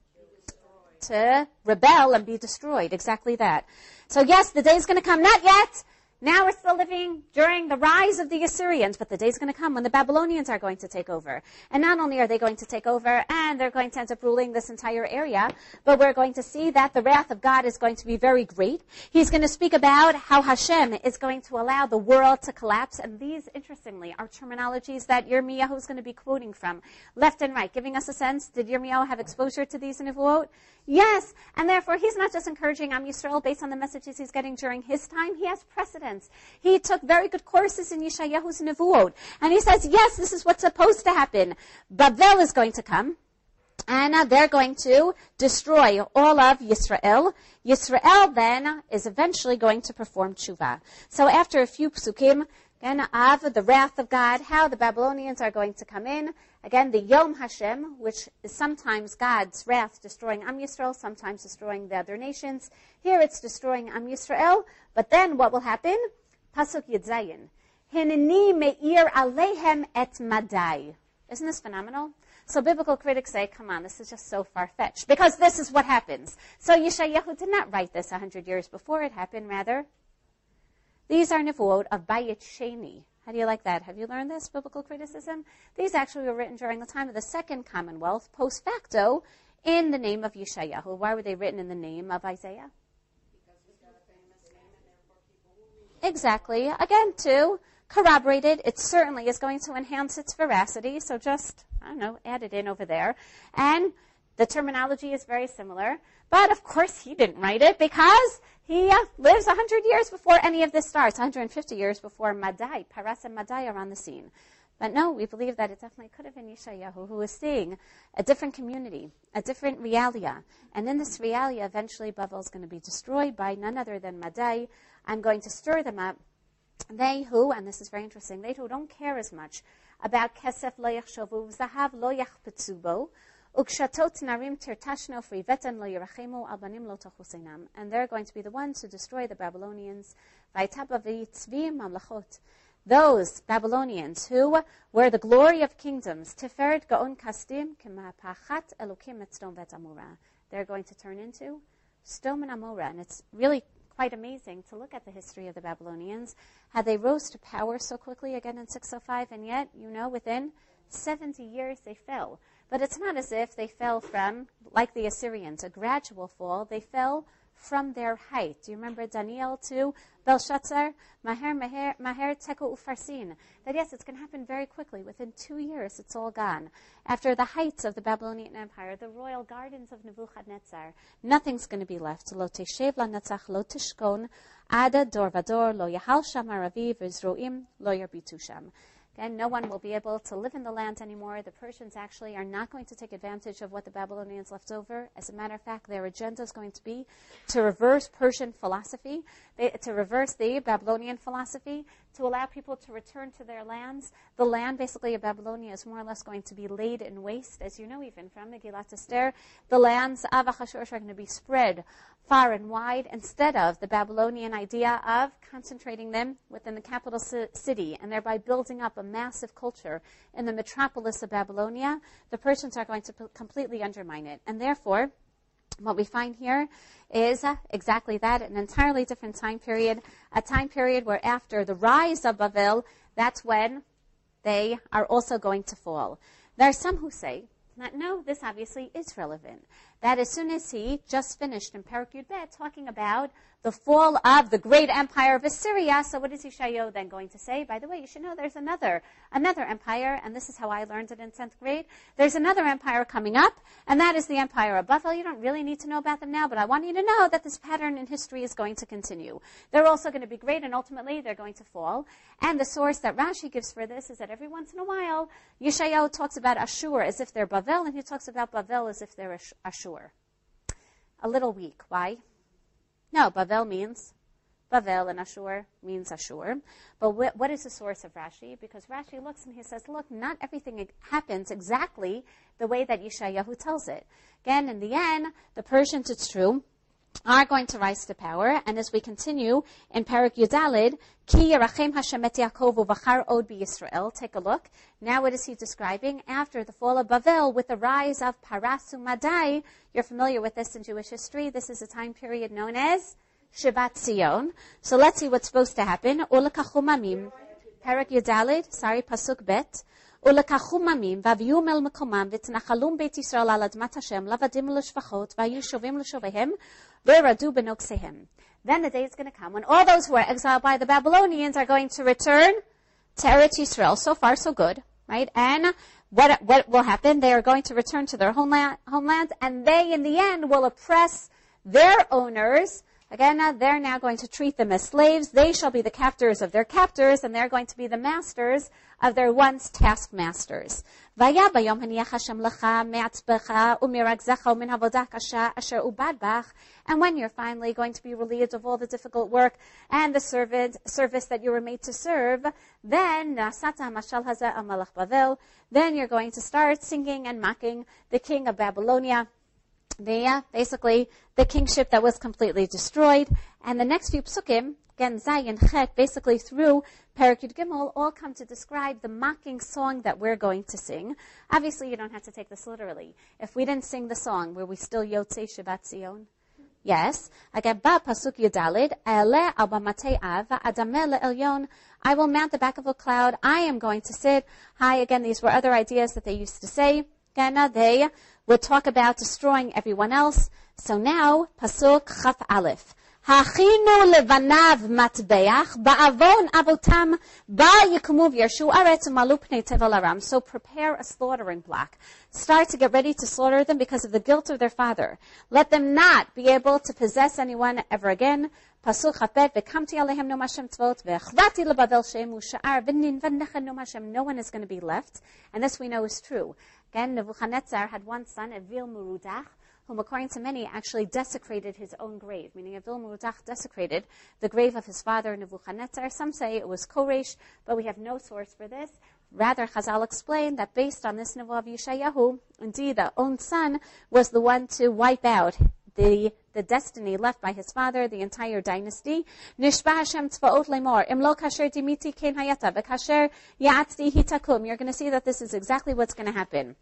to rebel and be destroyed. Exactly that. So yes, the day is going to come. Not yet. Now we're still living during the rise of the Assyrians, but the day's going to come when the Babylonians are going to take over. And not only are they going to take over, and they're going to end up ruling this entire area, but we're going to see that the wrath of God is going to be very great. He's going to speak about how Hashem is going to allow the world to collapse. And these, interestingly, are terminologies that Yirmiyahu is going to be quoting from left and right, giving us a sense. Did Yirmiyahu have exposure to these nevuot? Yes. And therefore, he's not just encouraging Am Yisrael based on the messages he's getting during his time. He has precedence. He took very good courses in Yeshayahu's nevuot. And he says, yes, this is what's supposed to happen. Bavel is going to come. And they're going to destroy all of Yisrael. Yisrael then is eventually going to perform tshuva. So after a few psukim, again, of the wrath of God, how the Babylonians are going to come in. Again, the Yom Hashem, which is sometimes God's wrath destroying Am Yisrael, sometimes destroying the other nations. Here it's destroying Am Yisrael. But then what will happen? Pasuk Yud Zayin. Hineni me'ir alehem et madai. Isn't this phenomenal? So biblical critics say, come on, this is just so far-fetched. Because this is what happens. So Yeshayahu did not write this 100 years before it happened. Rather, these are Nevuot of Bayit Sheni. How do you like that? Have you learned this, biblical criticism? These actually were written during the time of the Second Commonwealth, post facto, in the name of Yeshayahu. Why were they written in the name of Isaiah? Because he's got a famous name and therefore people will read it. Exactly. Again, to corroborate it, it certainly is going to enhance its veracity. So just, I don't know, add it in over there. And the terminology is very similar. But, of course, he didn't write it because he lives 100 years before any of this starts, 150 years before Madai, Paras and Madai are on the scene. But no, we believe that it definitely could have been Yeshayahu who was seeing a different community, a different realia. And in this realia, eventually Bavel is going to be destroyed by none other than Madai. I'm going to stir them up. They who, and this is very interesting, they who don't care as much about Kesef lo yachshavu, Zahav lo yachpetzu bo, Ukshatot narim tirtashno frivetan lo yerachemu albanim lo tachusinam. And they're going to be the ones who destroy the Babylonians. Vaitabavi tzvi mamlachot. Those Babylonians who were the glory of kingdoms. Tiferet gaon kasdim kemapachat elokim et stom vet amora. They're going to turn into Stom and Amora. And it's really quite amazing to look at the history of the Babylonians. How they rose to power so quickly again in 605. And yet, within 70 years they fell. But it's not as if they fell from, like the Assyrians, a gradual fall. They fell from their height. Do you remember Daniel 2, Belshazzar, Maher Teko Ufarsin? That yes, it's going to happen very quickly. Within 2 years, it's all gone. After the heights of the Babylonian Empire, the royal gardens of Nebuchadnezzar, nothing's going to be left. Lo teshev lanatzach lo tishkon, ada dor vador, lo yahal sham haravi, v'zroim lo yarbitu sham. Again, no one will be able to live in the land anymore. The Persians actually are not going to take advantage of what the Babylonians left over. As a matter of fact, their agenda is going to be to reverse Persian philosophy, to reverse the Babylonian philosophy, to allow people to return to their lands. The land, basically, of Babylonia is more or less going to be laid in waste, as you know even from Megillat Esther. The lands of Achashverosh are going to be spread far and wide, instead of the Babylonian idea of concentrating them within the capital city and thereby building up a massive culture in the metropolis of Babylonia. The Persians are going to completely undermine it. And therefore, what we find here is exactly that, an entirely different time period, a time period where after the rise of Babel, that's when they are also going to fall. There are some who say that no, this obviously is relevant. That as soon as he just finished in Perek Yud Bet talking about the fall of the great empire of Assyria, so what is Yeshayahu then going to say? By the way, you should know there's another empire, and this is how I learned it in 10th grade. There's another empire coming up, and that is the empire of Bavel. You don't really need to know about them now, but I want you to know that this pattern in history is going to continue. They're also going to be great, and ultimately they're going to fall. And the source that Rashi gives for this is that every once in a while, Yeshayahu talks about Ashur as if they're Bavel, and he talks about Bavel as if they're Ashur. A little weak. Why? No, Bavel means Bavel, and Ashur means Ashur. But what is the source of Rashi? Because Rashi looks and he says, look, not everything happens exactly the way that Yeshayahu tells it. Again, in the end, the Persians, it's true, are going to rise to power. And as we continue in Perek Yudalid, Ki Yerachem Hashem et Yaakov u'vachar od b'Yisrael. Take a look. Now what is he describing? After the fall of Bavel, with the rise of Paras u'Madai. You're familiar with this in Jewish history. This is a time period known as Shivat Zion. So let's see what's supposed to happen. Ulekachumamim. Perek Yudalid, Pasuk Bet. ולקחוממים והביאום אל מקומם ותנחלום בית ישראל על אדמת השם לבדים ולשפחות והיו שובים לשוביהם ורדו בנוגסיהם. Then the day is going to come when all those who are exiled by the Babylonians are going to return to Eretz Yisrael. So far, so good, right? And what will happen? They are going to return to their homeland, and they, in the end, will oppress their owners Again, they're now going to treat them as slaves. They shall be the captors of their captors, and they're going to be the masters of their once taskmasters. And when you're finally going to be relieved of all the difficult work and the service that you were made to serve, then you're going to start singing and mocking the king of Babylonia. Basically, the kingship that was completely destroyed. And the next few psukim, again, Zay and Chet, basically through Perek Yud Gimel, all come to describe the mocking song that we're going to sing. Obviously, you don't have to take this literally. If we didn't sing the song, were we still Yotzei Shabbat Zion? Yes. Again, Ba Pasuk Yudalid, E'eleh al Bamatei Av, Adameh le'elyon, I will mount the back of a cloud. I am going to sit high. Again, these were other ideas that they used to say. Again, they would talk about destroying everyone else. So now, Pasuk Chaf Aleph. Hachinu levanav matbeach ba'avon avotam ba'yikumu v'yershu aretz u'malu pnei tevel aram. So prepare a slaughtering block. Start to get ready to slaughter them because of the guilt of their father. Let them not be able to possess anyone ever again. Pasuk Chafet v'kamti alehem nom Hashem tzvot v'chvati lebavel she'emu sha'ar v'ninvadnecha nom Hashem. No one is going to be left, and this we know is true. Again, Nebuchadnezzar had one son, Evil Murudach, whom, according to many, actually desecrated his own grave, meaning Evil Murudach desecrated the grave of his father, Nebuchadnezzar. Some say it was Koresh, but we have no source for this. Rather, Chazal explained that based on this Nebuah of Yeshayahu, indeed, the own son was the one to wipe out the destiny left by his father, the entire dynasty. Nishba Hashem tzvaot lemor, imlo kasher dimiti ken hayata, v'kasher ya'atzdi hitakum. You're going to see that this is exactly what's going to happen.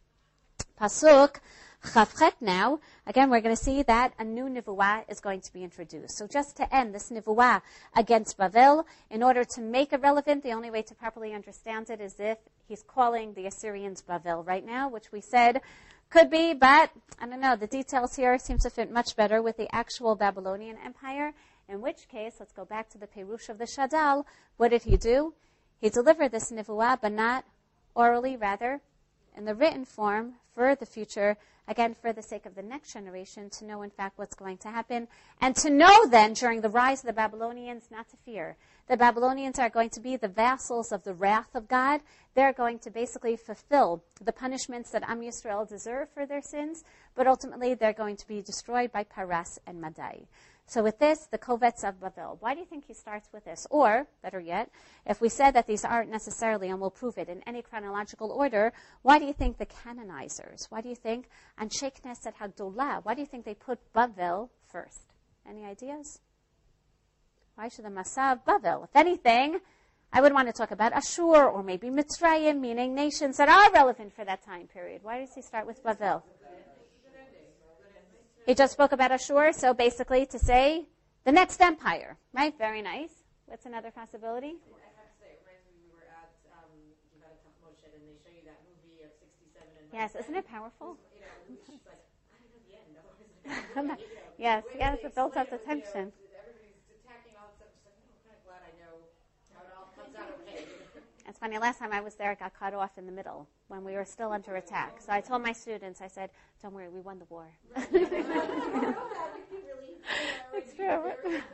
Pasuk Chavchet now. Again, we're going to see that a new nivuah is going to be introduced. So just to end this nivuah against Bavel, in order to make it relevant, the only way to properly understand it is if he's calling the Assyrians Bavel right now, which we said could be, but I don't know. The details here seem to fit much better with the actual Babylonian Empire, in which case, let's go back to the Perush of the Shadal. What did he do? He delivered this nivuah, but not orally, rather in the written form for the future, again, for the sake of the next generation, to know, in fact, what's going to happen. And to know, then, during the rise of the Babylonians, not to fear. The Babylonians are going to be the vassals of the wrath of God. They're going to basically fulfill the punishments that Am Yisrael deserve for their sins, but ultimately they're going to be destroyed by Paras and Madai. So with this, the Kovetz of Bavel. Why do you think he starts with this? Or, better yet, if we said that these aren't necessarily, and we'll prove it, in any chronological order, why do you think the canonizers, why do you think Anshe Knesset Hagdolah, why do you think they put Bavel first? Any ideas? Why should the Masav Bavel? If anything, I would want to talk about Ashur or maybe Mitzrayim, meaning nations that are relevant for that time period. Why does he start with Bavel? He just spoke about Ashur, so basically to say the next empire, right? Very nice. What's another possibility? I have to say, it reminds me we were at Givat Moshe, and they show you that movie of 67 and Yes, isn't it powerful? You know, she's like, I don't know the end. Otherwise, Yes, it built up the tension. Everybody's attacking all this stuff. She's like, I'm kind of glad I know how it all comes out okay. It's funny, last time I was there, it got cut off in the middle when we were still under attack. So I told my students, I said, don't worry, we won the war. It's true.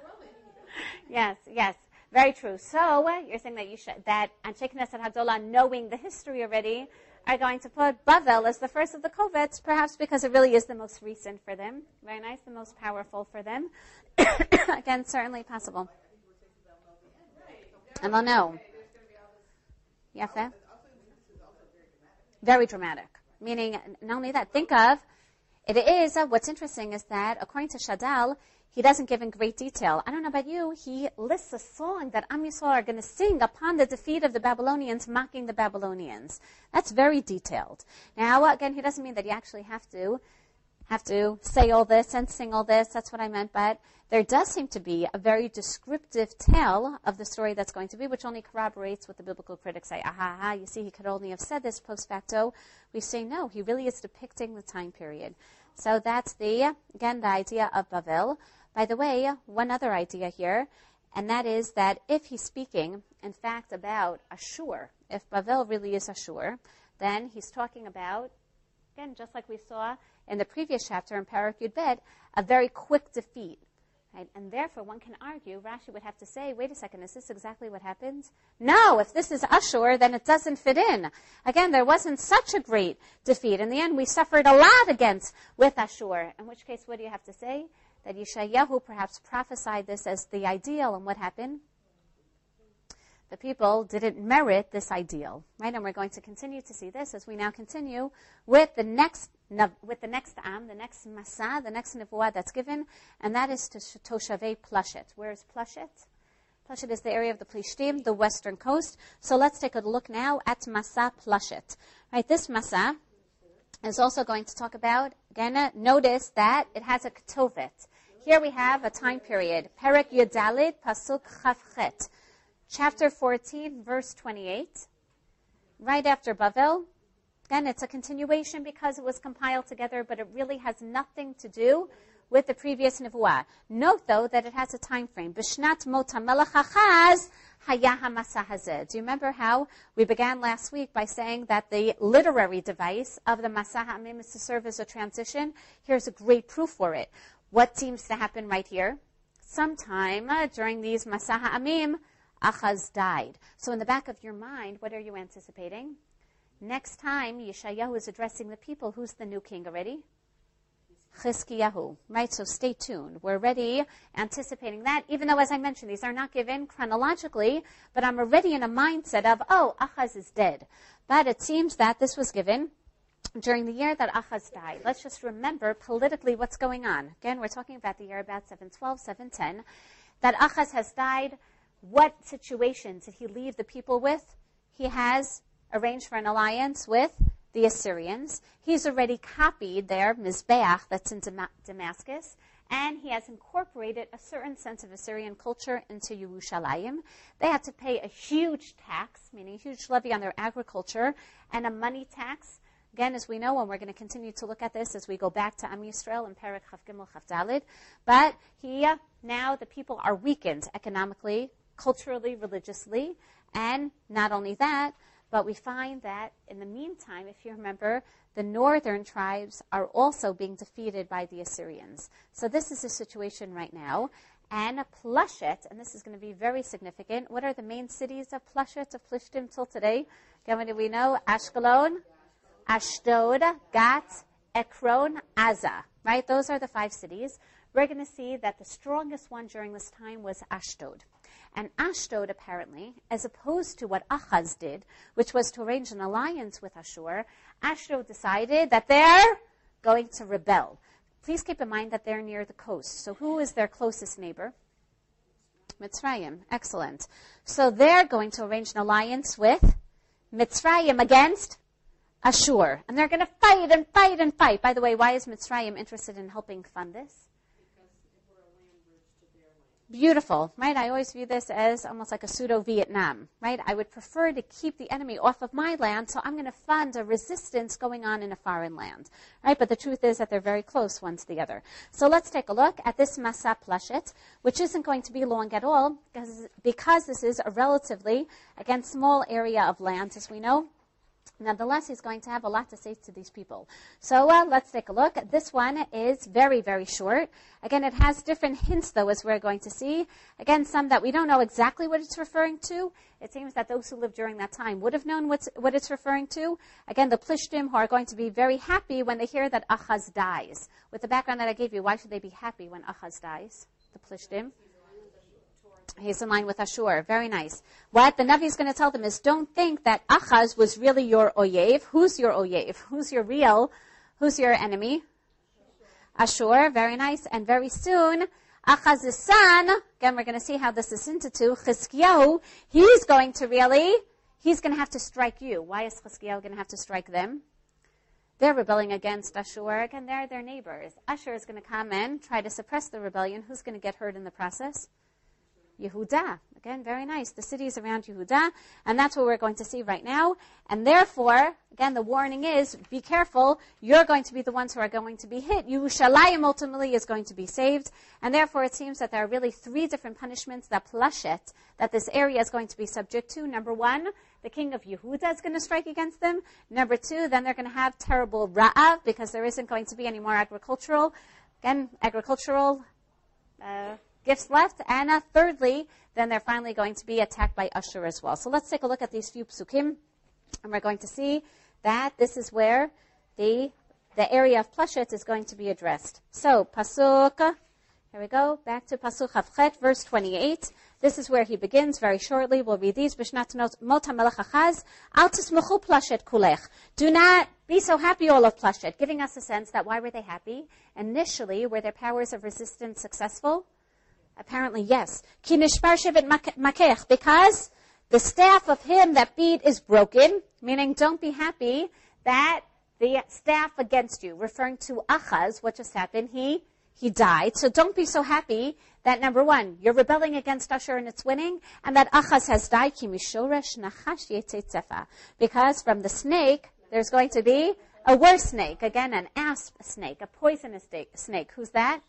Yes, very true. So you're saying that Anshe Knesset Hagdolah, knowing the history already, are going to put Bavel as the first of the Kovetz, perhaps because it really is the most recent for them. Very nice, the most powerful for them. Again, certainly possible. And they'll know. Yafa? Very dramatic. Meaning, not only that, think of, it is, what's interesting is that, according to Shadal, he doesn't give in great detail. I don't know about you, he lists a song that Am Yisrael are going to sing upon the defeat of the Babylonians, mocking the Babylonians. That's very detailed. Now, again, he doesn't mean that you actually have to say all this and sing all this. That's what I meant. But there does seem to be a very descriptive tale of the story that's going to be, which only corroborates what the biblical critics say. You see, he could only have said this post facto. We say, no, he really is depicting the time period. So that's the idea of Bavel. By the way, one other idea here, and that is that if he's speaking, in fact, about Ashur, if Bavel really is Ashur, then he's talking about, again, just like we saw in the previous chapter in Perek Yud Bet, a very quick defeat. Right? And therefore, one can argue, Rashi would have to say, wait a second, is this exactly what happens? No, if this is Ashur, then it doesn't fit in. Again, there wasn't such a great defeat. In the end, we suffered a lot with Ashur. In which case, what do you have to say? That Yeshayahu perhaps prophesied this as the ideal, and what happened? The people didn't merit this ideal, right? And we're going to continue to see this as we now continue with the next Am, the next Masa, the next Nevuah that's given, and that is to Toshavei Plashet. Where is Plashet? Plashet is the area of the Plishtim, the western coast. So let's take a look now at Masa Plashet. Right, this Masa is also going to talk about, again, notice that it has a Ketovet. Here we have a time period, Perek Yudalid, Pasuk Chavchet. Chapter 14, verse 28, right after Bavel. Again, it's a continuation because it was compiled together, but it really has nothing to do with the previous Nevuah. Note, though, that it has a time frame. B'shnat mot hamelech Achaz haya hamasa hazeh. Do you remember how we began last week by saying that the literary device of the Masa Ha'amim is to serve as a transition? Here's a great proof for it. What seems to happen right here? Sometime during these Masa Ha'amim, Achaz died. So in the back of your mind, what are you anticipating? Next time Yeshayahu is addressing the people, who's the new king already? Chizkiyahu. Right, so stay tuned. We're already anticipating that, even though, as I mentioned, these are not given chronologically, but I'm already in a mindset of, Achaz is dead. But it seems that this was given during the year that Achaz died. Let's just remember politically what's going on. Again, we're talking about the year about 712, 710, that Achaz has died. What situations did he leave the people with? He has arranged for an alliance with the Assyrians. He's already copied their Mizbeach that's in Damascus, and he has incorporated a certain sense of Assyrian culture into Yerushalayim. They had to pay a huge tax, meaning a huge levy on their agriculture, and a money tax. Again, as we know, and we're going to continue to look at this as we go back to Am Yisrael and Perek Chav Gimel Chav Dalid, but now the people are weakened economically, culturally, religiously, and not only that, but we find that in the meantime, if you remember, the northern tribes are also being defeated by the Assyrians. So this is the situation right now. And Plashet, and this is going to be very significant. What are the main cities of Plashet, of Plishtim till today? Again, what do we know? Ashkelon, Ashdod, Gat, Ekron, Aza. Right? Those are the 5 cities. We're going to see that the strongest one during this time was Ashdod. And Ashdod, apparently, as opposed to what Achaz did, which was to arrange an alliance with Ashur, Ashdod decided that they're going to rebel. Please keep in mind that they're near the coast. So who is their closest neighbor? Mitzrayim. Excellent. So they're going to arrange an alliance with Mitzrayim against Ashur. And they're going to fight and fight and fight. By the way, why is Mitzrayim interested in helping fund this? Beautiful, right? I always view this as almost like a pseudo-Vietnam, right? I would prefer to keep the enemy off of my land, so I'm going to fund a resistance going on in a foreign land, right? But the truth is that they're very close one to the other. So let's take a look at this Masa Plashet, which isn't going to be long at all, because this is a relatively, again, small area of land, as we know. Nonetheless, he's going to have a lot to say to these people. So let's take a look. This one is very, very short. Again, it has different hints, though, as we're going to see. Again, some that we don't know exactly what it's referring to. It seems that those who lived during that time would have known what it's referring to. Again, the Plishtim, who are going to be very happy when they hear that Achaz dies. With the background that I gave you, why should they be happy when Achaz dies? The Plishtim. He's in line with Ashur. Very nice. What the Navi is going to tell them is, don't think that Achaz was really your oyev. Who's your oyev? Who's your enemy? Ashur. Very nice. And very soon, Achaz's son, again, we're going to see how this is hinted to, Chizkiyahu, he's going to have to strike you. Why is Chizkiyahu going to have to strike them? They're rebelling against Ashur. Again, they're their neighbors. Ashur is going to come and try to suppress the rebellion. Who's going to get hurt in the process? Yehuda. Again, very nice. The cities around Yehuda, and that's what we're going to see right now. And therefore, again, the warning is, be careful. You're going to be the ones who are going to be hit. Yerushalayim ultimately is going to be saved. And therefore, it seems that there are really 3 different punishments that Plashet, that this area is going to be subject to. Number 1, the king of Yehuda is going to strike against them. Number 2, then they're going to have terrible ra'ah, because there isn't going to be any more agricultural gifts left. And thirdly, then they're finally going to be attacked by Ashur as well. So let's take a look at these few psukim, and we're going to see that this is where the area of Plashet is going to be addressed. So, Pasuk, here we go, back to Pasuk Chavchet, verse 28. This is where he begins very shortly. We'll read these. B'shnat mot hamelech Achaz, al tismechu Plashet kulech. Do not be so happy, all of Plashet, giving us a sense that why were they happy? Initially, were their powers of resistance successful? Apparently, yes. Ki nishbar shevet makech, because the staff of him that beat is broken, meaning don't be happy that the staff against you, referring to Achaz, what just happened, he died. So don't be so happy that, number one, you're rebelling against Ashur and it's winning, and that Achaz has died. Ki mishoresh nachash yetzitzefa. Because from the snake, there's going to be a worse snake. Again, an asp snake, a poisonous snake. Who's that?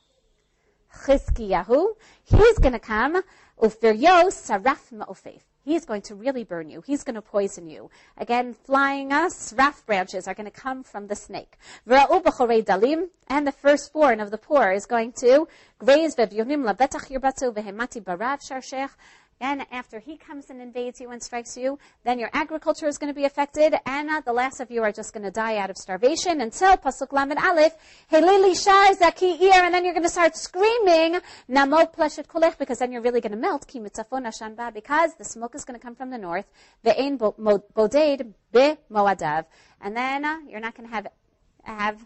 Chizkiyahu. He's going to come. Ufiryos saraf ma'ofef. He's going to really burn you. He's going to poison you. Again, flying sraf branches are going to come from the snake. V'ra'u b'chorei dalim, and the firstborn of the poor is going to graze v'vyonim labetach yirbatzu v'hemati barav sharshech. And after he comes and invades you and strikes you, then your agriculture is going to be affected, and the last of you are just going to die out of starvation until Pasuk Lamed Aleph, Helili Shar Zaki Ir, and then you're going to start screaming, Namo Pleshet Kolech, because then you're really going to melt, Ki Mitzafon Ashan Ba, because the smoke is going to come from the north, Ve'ein Boded Be Moadav. And then you're not going to have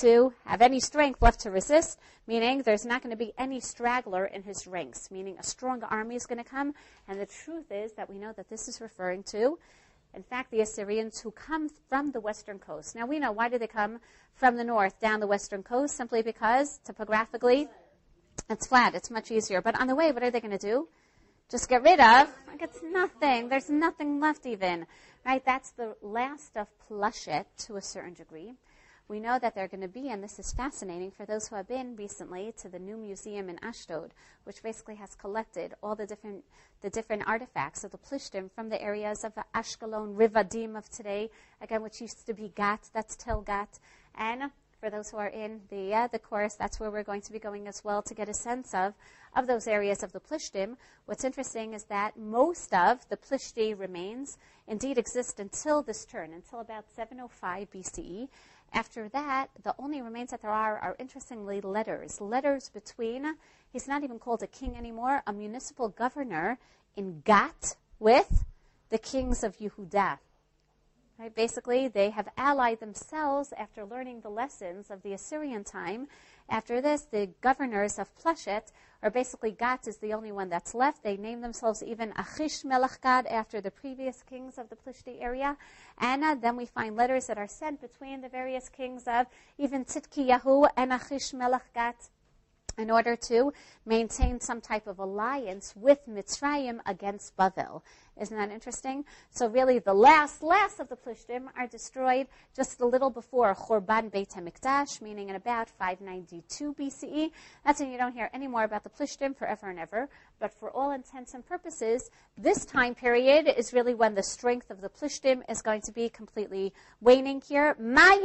any strength left to resist, meaning there's not going to be any straggler in his ranks, meaning a strong army is going to come. And the truth is that we know that this is referring to, in fact, the Assyrians who come from the western coast. Now we know, why do they come from the north down the western coast? Simply because, topographically, it's flat, it's much easier. But on the way, what are they going to do? Just get rid of, like it's nothing, there's nothing left even. Right, that's the last of Plashet to a certain degree. We know that they're going to be, and this is fascinating for those who have been recently to the new museum in Ashdod, which basically has collected all the different artifacts of the Plishtim from the areas of Ashkelon, Rivadim of today, again, which used to be Gat, that's Tel Gat. And for those who are in the course, that's where we're going to be going as well to get a sense of those areas of the Plishtim. What's interesting is that most of the Plishti remains indeed exist until this turn, until about 705 BCE. After that, the only remains that there are interestingly letters between, he's not even called a king anymore, a municipal governor in Gat with the kings of Yehudah. Right? Basically, they have allied themselves after learning the lessons of the Assyrian time. After this, the governors of Plashet, or basically Gat is the only one that's left. They name themselves even Achish Melech Gad after the previous kings of the Plishti area. And then we find letters that are sent between the various kings of even Tzidkiyahu and Achish Melech Gat in order to maintain some type of alliance with Mitzrayim against Bavel. Isn't that interesting? So really the last of the Plishtim are destroyed just a little before Churban Beit HaMikdash, meaning in about 592 BCE. That's when you don't hear any more about the Plishtim forever and ever. But for all intents and purposes, this time period is really when the strength of the Plishtim is going to be completely waning here.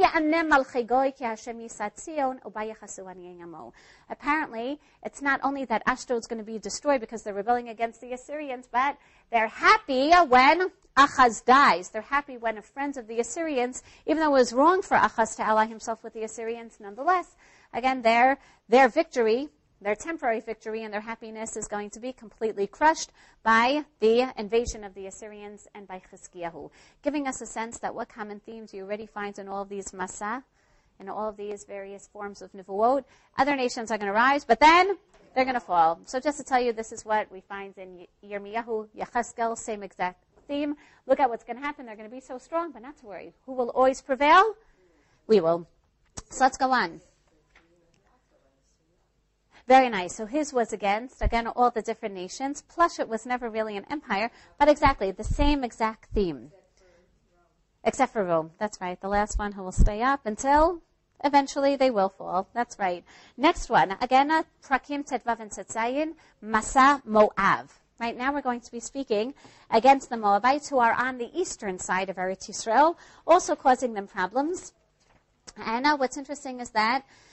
Apparently, it's not only that Ashdod's going to be destroyed because they're rebelling against the Assyrians, but they're happy when Achaz dies. They're happy when a friend of the Assyrians, even though it was wrong for Achaz to ally himself with the Assyrians, nonetheless, again, their victory, their temporary victory and their happiness is going to be completely crushed by the invasion of the Assyrians and by Chizkiyahu, giving us a sense that what common themes you already find in all of these Masa, in all of these various forms of Nevuot. Other nations are going to rise, but then they're going to fall. So just to tell you, this is what we find in Yirmiyahu, Yechezkel, same exact theme. Look at what's going to happen. They're going to be so strong, but not to worry. Who will always prevail? We will. So let's go on. Very nice. So his was against, again, all the different nations. Plashet was never really an empire, but exactly the same exact theme. Except for Rome. That's right. The last one who will stay up until eventually they will fall. That's right. Next one. Again, Prakim Tetvav and Tetzayin, Masa Moav. Right now we're going to be speaking against the Moabites who are on the eastern side of Eretz Yisrael, also causing them problems. And what's interesting is that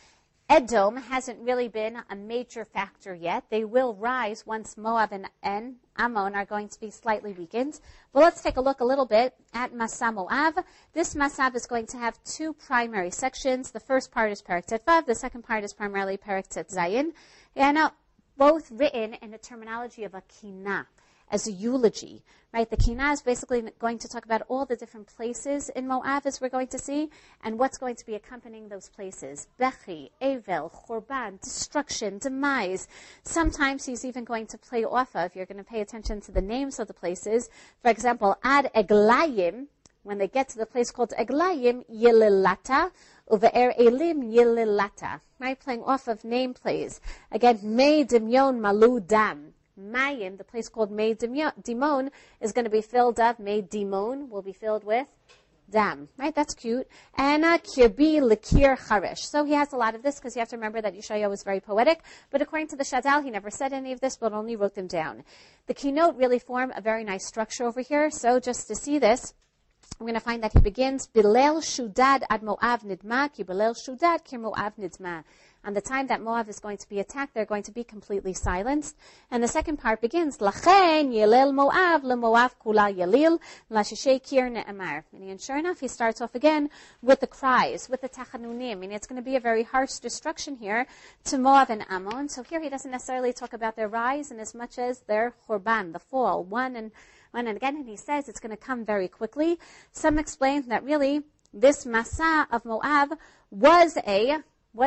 Edom hasn't really been a major factor yet. They will rise once Moab and Ammon are going to be slightly weakened. But let's take a look a little bit at Masa Moab. This Masa is going to have two primary sections. The first part is Perek Tet Vav. The second part is primarily Perek Tet Zayin. And both written in the terminology of a kinah, as a eulogy, right? The kinah is basically going to talk about all the different places in Moab, as we're going to see, and what's going to be accompanying those places. Bechi, Evel, Chorban, destruction, demise. Sometimes he's even going to play off of, you're going to pay attention to the names of the places. For example, Ad Eglayim, when they get to the place called Eglayim, Yililata, Uve'er Elim, Yililata, right? Playing off of name plays. Again, Me Dimyon Malu Dam. Mayim, the place called Mei Dimon, is going to be filled up. Mei Dimon will be filled with dam. Right? That's cute. And Kirbi Lekir Charish. So he has a lot of this because you have to remember that Yeshayahu was very poetic. But according to the Shadal, he never said any of this, but only wrote them down. The keynote really form a very nice structure over here. So just to see this, we're going to find that he begins, Bilel Shudad ad Moab Nidma, ki Bilel Shudad ki Moab Nidma. On the time that Moab is going to be attacked, they're going to be completely silenced. And the second part begins, Lachen Yelel Moab, Le Moab Kula Yelil, La Shishei Kir Ne'emar. And sure enough, he starts off again with the cries, with the Tachanunim. And it's going to be a very harsh destruction here to Moab and Ammon. So here he doesn't necessarily talk about their rise in as much as their Chorban, the fall, one and again, and he says it's going to come very quickly. Some explain that really this Masa of Moab was a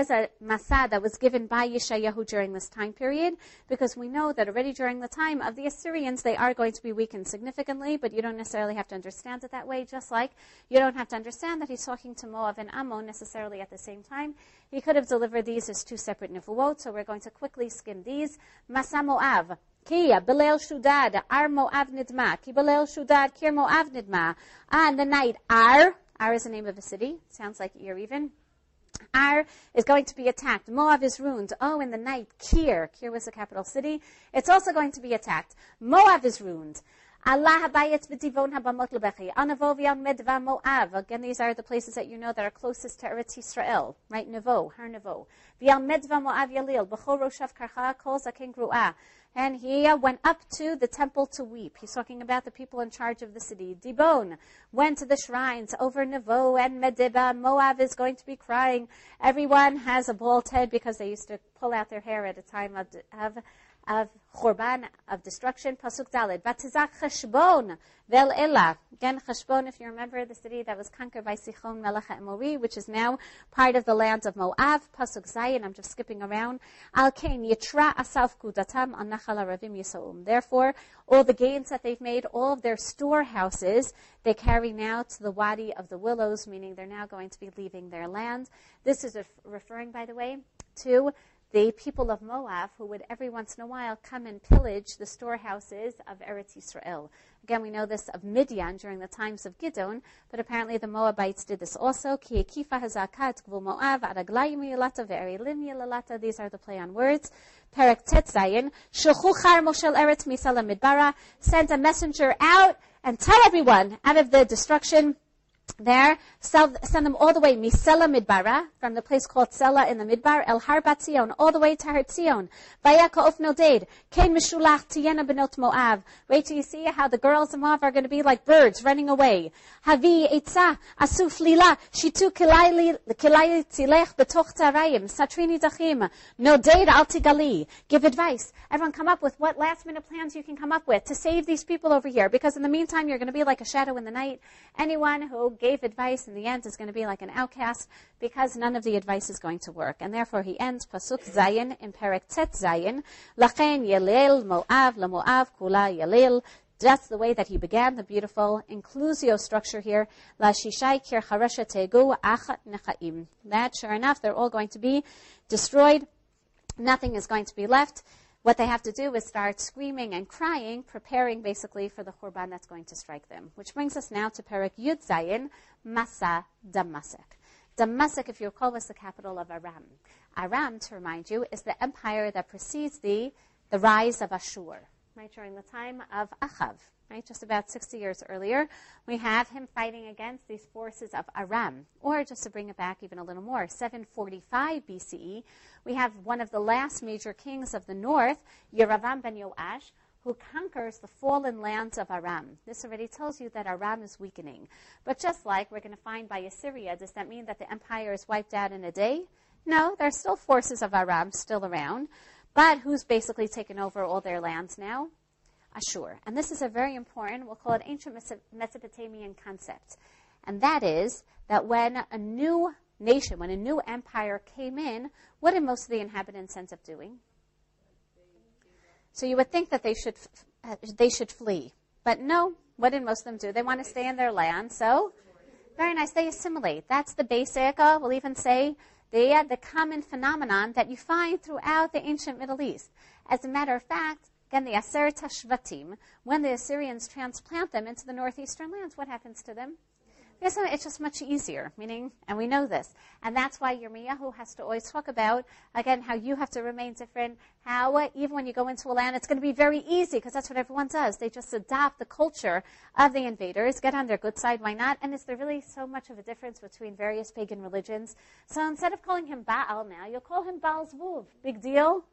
Masa that was given by Yeshayahu during this time period, because we know that already during the time of the Assyrians, they are going to be weakened significantly, but you don't necessarily have to understand it that way, just like you don't have to understand that he's talking to Moab and Ammon necessarily at the same time. He could have delivered these as two separate nivuot, so we're going to quickly skim these. Masa Moab. Ki Belel Shudad, Ar Moab Nidma. Ki Belel Shudad, Kir Moab Nidma. And the night, Ar is the name of a city. Sounds like Ir even. Ar is going to be attacked. Moab is ruined. Oh, in the night, Kir was the capital city. It's also going to be attacked. Moab is ruined. Allah habayet b'divon habamot lebechi. Anavo v'yal medva Moab. Again, these are the places that you know that are closest to Eretz Yisrael, right? Nevo, Har Nevo. V'yal medva Moab yalil. B'chol roshav karcha kol zaken gru'ah. And he went up to the temple to weep. He's talking about the people in charge of the city. Dibon went to the shrines over Nevo and Medeba. Moab is going to be crying. Everyone has a bald head because they used to pull out their hair at a time of Chorban, of destruction. Pasuk Daled. Batizak Cheshbon vel Ela. Again, Cheshbon, if you remember, the city that was conquered by Sichon Melech HaEmori, which is now part of the land of Moab. Pasuk Zayin, I'm just skipping around. Al Kain Yitra Asaf Kudatam An Nachal Aravim Yisrael. Therefore, all the gains that they've made, all of their storehouses, they carry now to the Wadi of the Willows, meaning they're now going to be leaving their land. This is referring, by the way, to the people of Moab, who would every once in a while come and pillage the storehouses of Eretz Yisrael. Again, we know this of Midian during the times of Gidon, but apparently the Moabites did this also. Ki ekifa hazakat gvul Moab adaglayim yilata ve'erilim yilalata. These are the play on words. Perek Tet Zayin. Shulchu char moshel eretz misala midbara. Sent a messenger out and tell everyone out of the destruction there, send them all the way, Misela Midbara, from the place called Sela in the Midbar, El Harbat Zion, all the way to Har Tzion. Vayaka of Noded, Kain Mishulach Tiena Benot Moab. Wait till you see how the girls of Moab are going to be like birds running away. Havi Eitza, Asuf Lila, Shitu Kilai Tzilech Betoch Tarayim, Satrini Dachim, Noded Al Tigali. Give advice. Everyone come up with what last minute plans you can come up with to save these people over here, because in the meantime you're going to be like a shadow in the night. Anyone who gave advice in the end is going to be like an outcast, because none of the advice is going to work. And therefore he ends Pasuk Zayin in Perek Tet Zayin, Lachen Yelil Moab LaMoab Kula Yelil. That's the way that he began the beautiful inclusio structure here. La Shishai Kir Charesha Tegu Achat Nechaim. That, sure enough, they're all going to be destroyed. Nothing is going to be left. What they have to do is start screaming and crying, preparing basically for the Churban that's going to strike them. Which brings us now to Perek Yud Zayin, Masa Damasek. Damasek, if you recall, was the capital of Aram. Aram, to remind you, is the empire that precedes the rise of Ashur. right, during the time of Achav, right, just about 60 years earlier, we have him fighting against these forces of Aram. Or just to bring it back even a little more, 745 BCE, we have one of the last major kings of the north, Yeravam ben Yoash, who conquers the fallen lands of Aram. This already tells you that Aram is weakening. But just like we're going to find by Assyria, does that mean that the empire is wiped out in a day? No, there are still forces of Aram still around. But who's basically taken over all their lands now? Ashur. And this is a very important, we'll call it ancient Mesopotamian concept. And that is that when a new nation, when a new empire came in, what did most of the inhabitants end up doing? So you would think that they should flee. But no, what did most of them do? They want to stay in their land. So, very nice, they assimilate. That's the basic, we'll even say, the common phenomenon that you find throughout the ancient Middle East. As a matter of fact, again, the Aseret HaShvatim, when the Assyrians transplant them into the northeastern lands, what happens to them? It's just much easier, meaning, and we know this. And that's why Yirmiyahu has to always talk about, again, how you have to remain different, how even when you go into a land, it's going to be very easy, because that's what everyone does. They just adopt the culture of the invaders, get on their good side, why not? And is there really so much of a difference between various pagan religions? So instead of calling him Baal now, you'll call him Baal Zvuv. Big deal?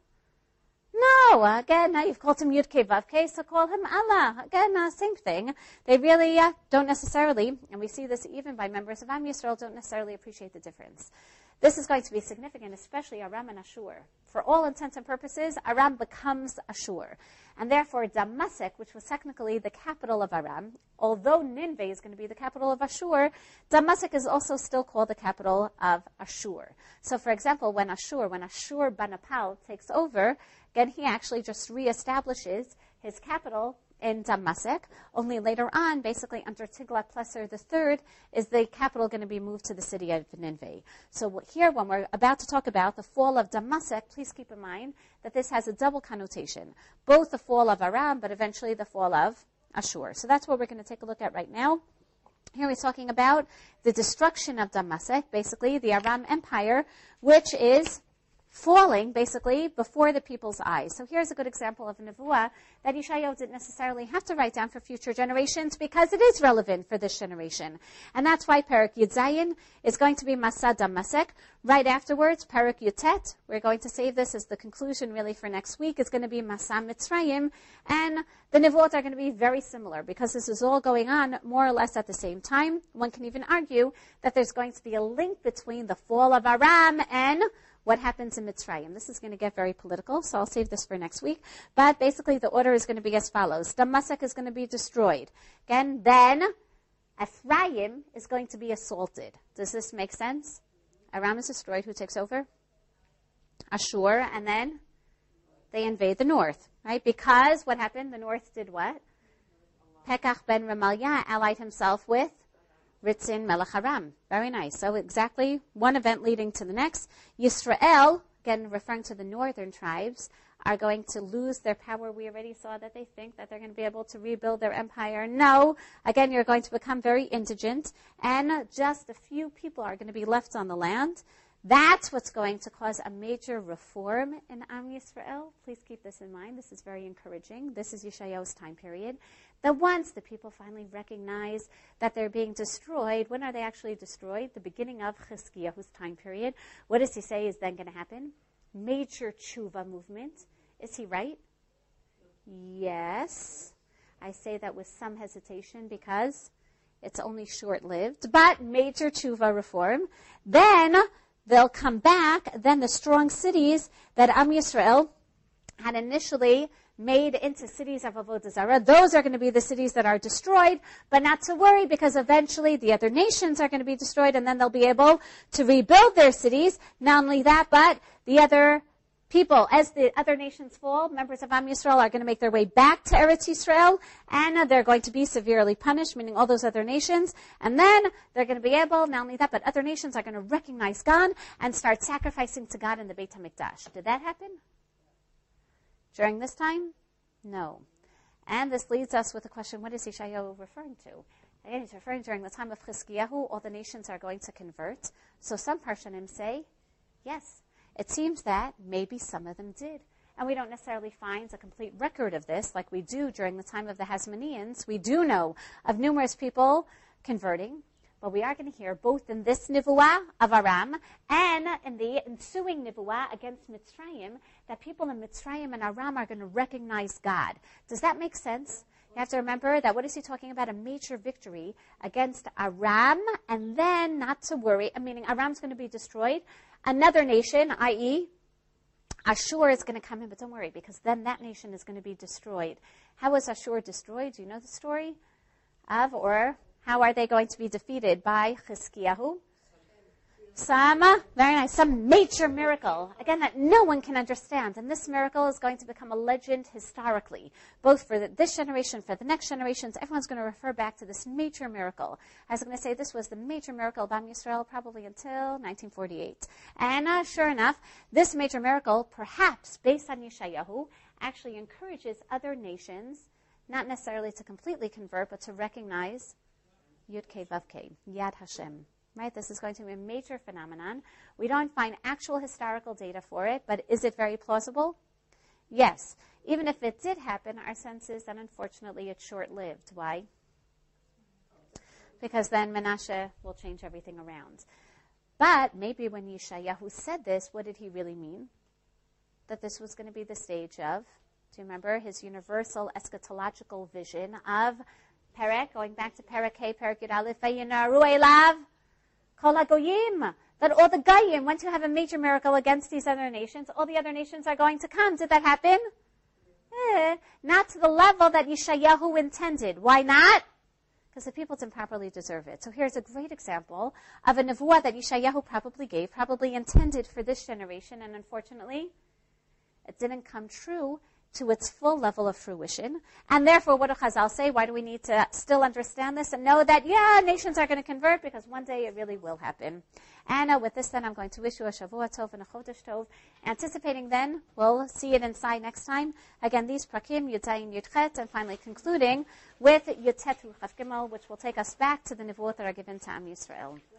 No, again, now you've called him Yud-Kei Vav-Kei, so call him Allah. Again, same thing. They really don't necessarily, and we see this even by members of Am Yisrael, don't necessarily appreciate the difference. This is going to be significant, especially Aram and Ashur. For all intents and purposes, Aram becomes Ashur. And therefore, Damasek, which was technically the capital of Aram, although Nineveh is going to be the capital of Ashur, Damasek is also still called the capital of Ashur. So, for example, when Ashur-banipal takes over, again, he actually just reestablishes his capital in Damasek. Only later on, basically under Tiglath-Pileser III, is the capital going to be moved to the city of Nineveh. So here, when we're about to talk about the fall of Damasek, please keep in mind that this has a double connotation. Both the fall of Aram, but eventually the fall of Ashur. So that's what we're going to take a look at right now. Here he's talking about the destruction of Damasek, basically the Aram Empire, which is falling, basically, before the people's eyes. So here's a good example of a nevuah that Yeshayahu didn't necessarily have to write down for future generations because it is relevant for this generation. And that's why Perek Yud Zayin is going to be Masa Damasek. Right afterwards, Perek Yud Tet, we're going to save this as the conclusion really for next week, is going to be Masa Mitzrayim. And the nevuot are going to be very similar because this is all going on more or less at the same time. One can even argue that there's going to be a link between the fall of Aram and what happens in Mitzrayim. This is going to get very political, so I'll save this for next week. But basically, the order is going to be as follows. Damasek is going to be destroyed. Again, then Ephraim is going to be assaulted. Does this make sense? Aram is destroyed. Who takes over? Ashur, and then they invade the north, right? Because what happened? The north did what? Pekach ben Remaliah allied himself with Ritzin Melech Aram. Very nice. So exactly one event leading to the next. Yisrael, again referring to the northern tribes, are going to lose their power. We already saw that they think that they're going to be able to rebuild their empire. No. Again, you're going to become very indigent, and just a few people are going to be left on the land. That's what's going to cause a major reform in Am Yisrael. Please keep this in mind. This is very encouraging. This is Yeshayahu's time period. That once the people finally recognize that they're being destroyed, when are they actually destroyed? The beginning of Chizkiyahu's time period. What does he say is then going to happen? Major tshuva movement. Is he right? Yes. I say that with some hesitation because it's only short-lived. But major tshuva reform. Then they'll come back. Then the strong cities that Am Yisrael had initially made into cities of Avodah Zarah, those are going to be the cities that are destroyed, but not to worry because eventually the other nations are going to be destroyed and then they'll be able to rebuild their cities. Not only that, but the other people, as the other nations fall, members of Am Yisrael are going to make their way back to Eretz Yisrael, and they're going to be severely punished, meaning all those other nations, and then they're going to be able, not only that, but other nations are going to recognize God and start sacrificing to God in the Beit HaMikdash. Did that happen? During this time? No. And this leads us with the question, what is Yeshayahu referring to? Again, he's referring during the time of Chizkiyahu, all the nations are going to convert. So some Parshanim say, yes, it seems that maybe some of them did. And we don't necessarily find a complete record of this like we do during the time of the Hasmoneans. We do know of numerous people converting. But we are going to hear both in this Nivuah of Aram and in the ensuing Nivuah against Mitzrayim that people in Mitzrayim and Aram are going to recognize God. Does that make sense? You have to remember that what is he talking about? A major victory against Aram, and then not to worry, meaning Aram's going to be destroyed. Another nation, i.e., Ashur is going to come in, but don't worry, because then that nation is going to be destroyed. How was Ashur destroyed? Do you know the story of, or how are they going to be defeated? By Chizkiyahu? Very nice. Some major miracle. Again, that no one can understand. And this miracle is going to become a legend historically, both for this generation, for the next generations. Everyone's going to refer back to this major miracle. I was going to say this was the major miracle of Am Yisrael probably until 1948. And sure enough, this major miracle, perhaps based on Yeshayahu, actually encourages other nations, not necessarily to completely convert, but to recognize Yud Kei Vav Kei, Yad Hashem. Right? This is going to be a major phenomenon. We don't find actual historical data for it, but is it very plausible? Yes. Even if it did happen, our sense is that unfortunately it's short-lived. Why? Because then Menashe will change everything around. But maybe when Yeshayahu said this, what did he really mean? That this was going to be the stage of, do you remember, his universal eschatological vision of Perek, going back to Perek Hey, Perek Yud Aleph, Vayinaru Elav, Kol HaGoyim, that all the Goyim went to have a major miracle against these other nations. All the other nations are going to come. Did that happen? Not to the level that Yeshayahu intended. Why not? Because the people didn't properly deserve it. So here's a great example of a nevuah that Yeshayahu probably gave, probably intended for this generation, and unfortunately, it didn't come true to its full level of fruition. And therefore, what do Chazal say? Why do we need to still understand this and know that, nations are going to convert, because one day it really will happen. And with this, then, I'm going to wish you a Shavua Tov and a Chodesh Tov. Anticipating then, we'll see it inside next time. Again, these Prakim, Yud Zayin, Yud Chet, and finally concluding with Yud Tet Chav Gimel, which will take us back to the Nevuot that are given to Am Yisrael.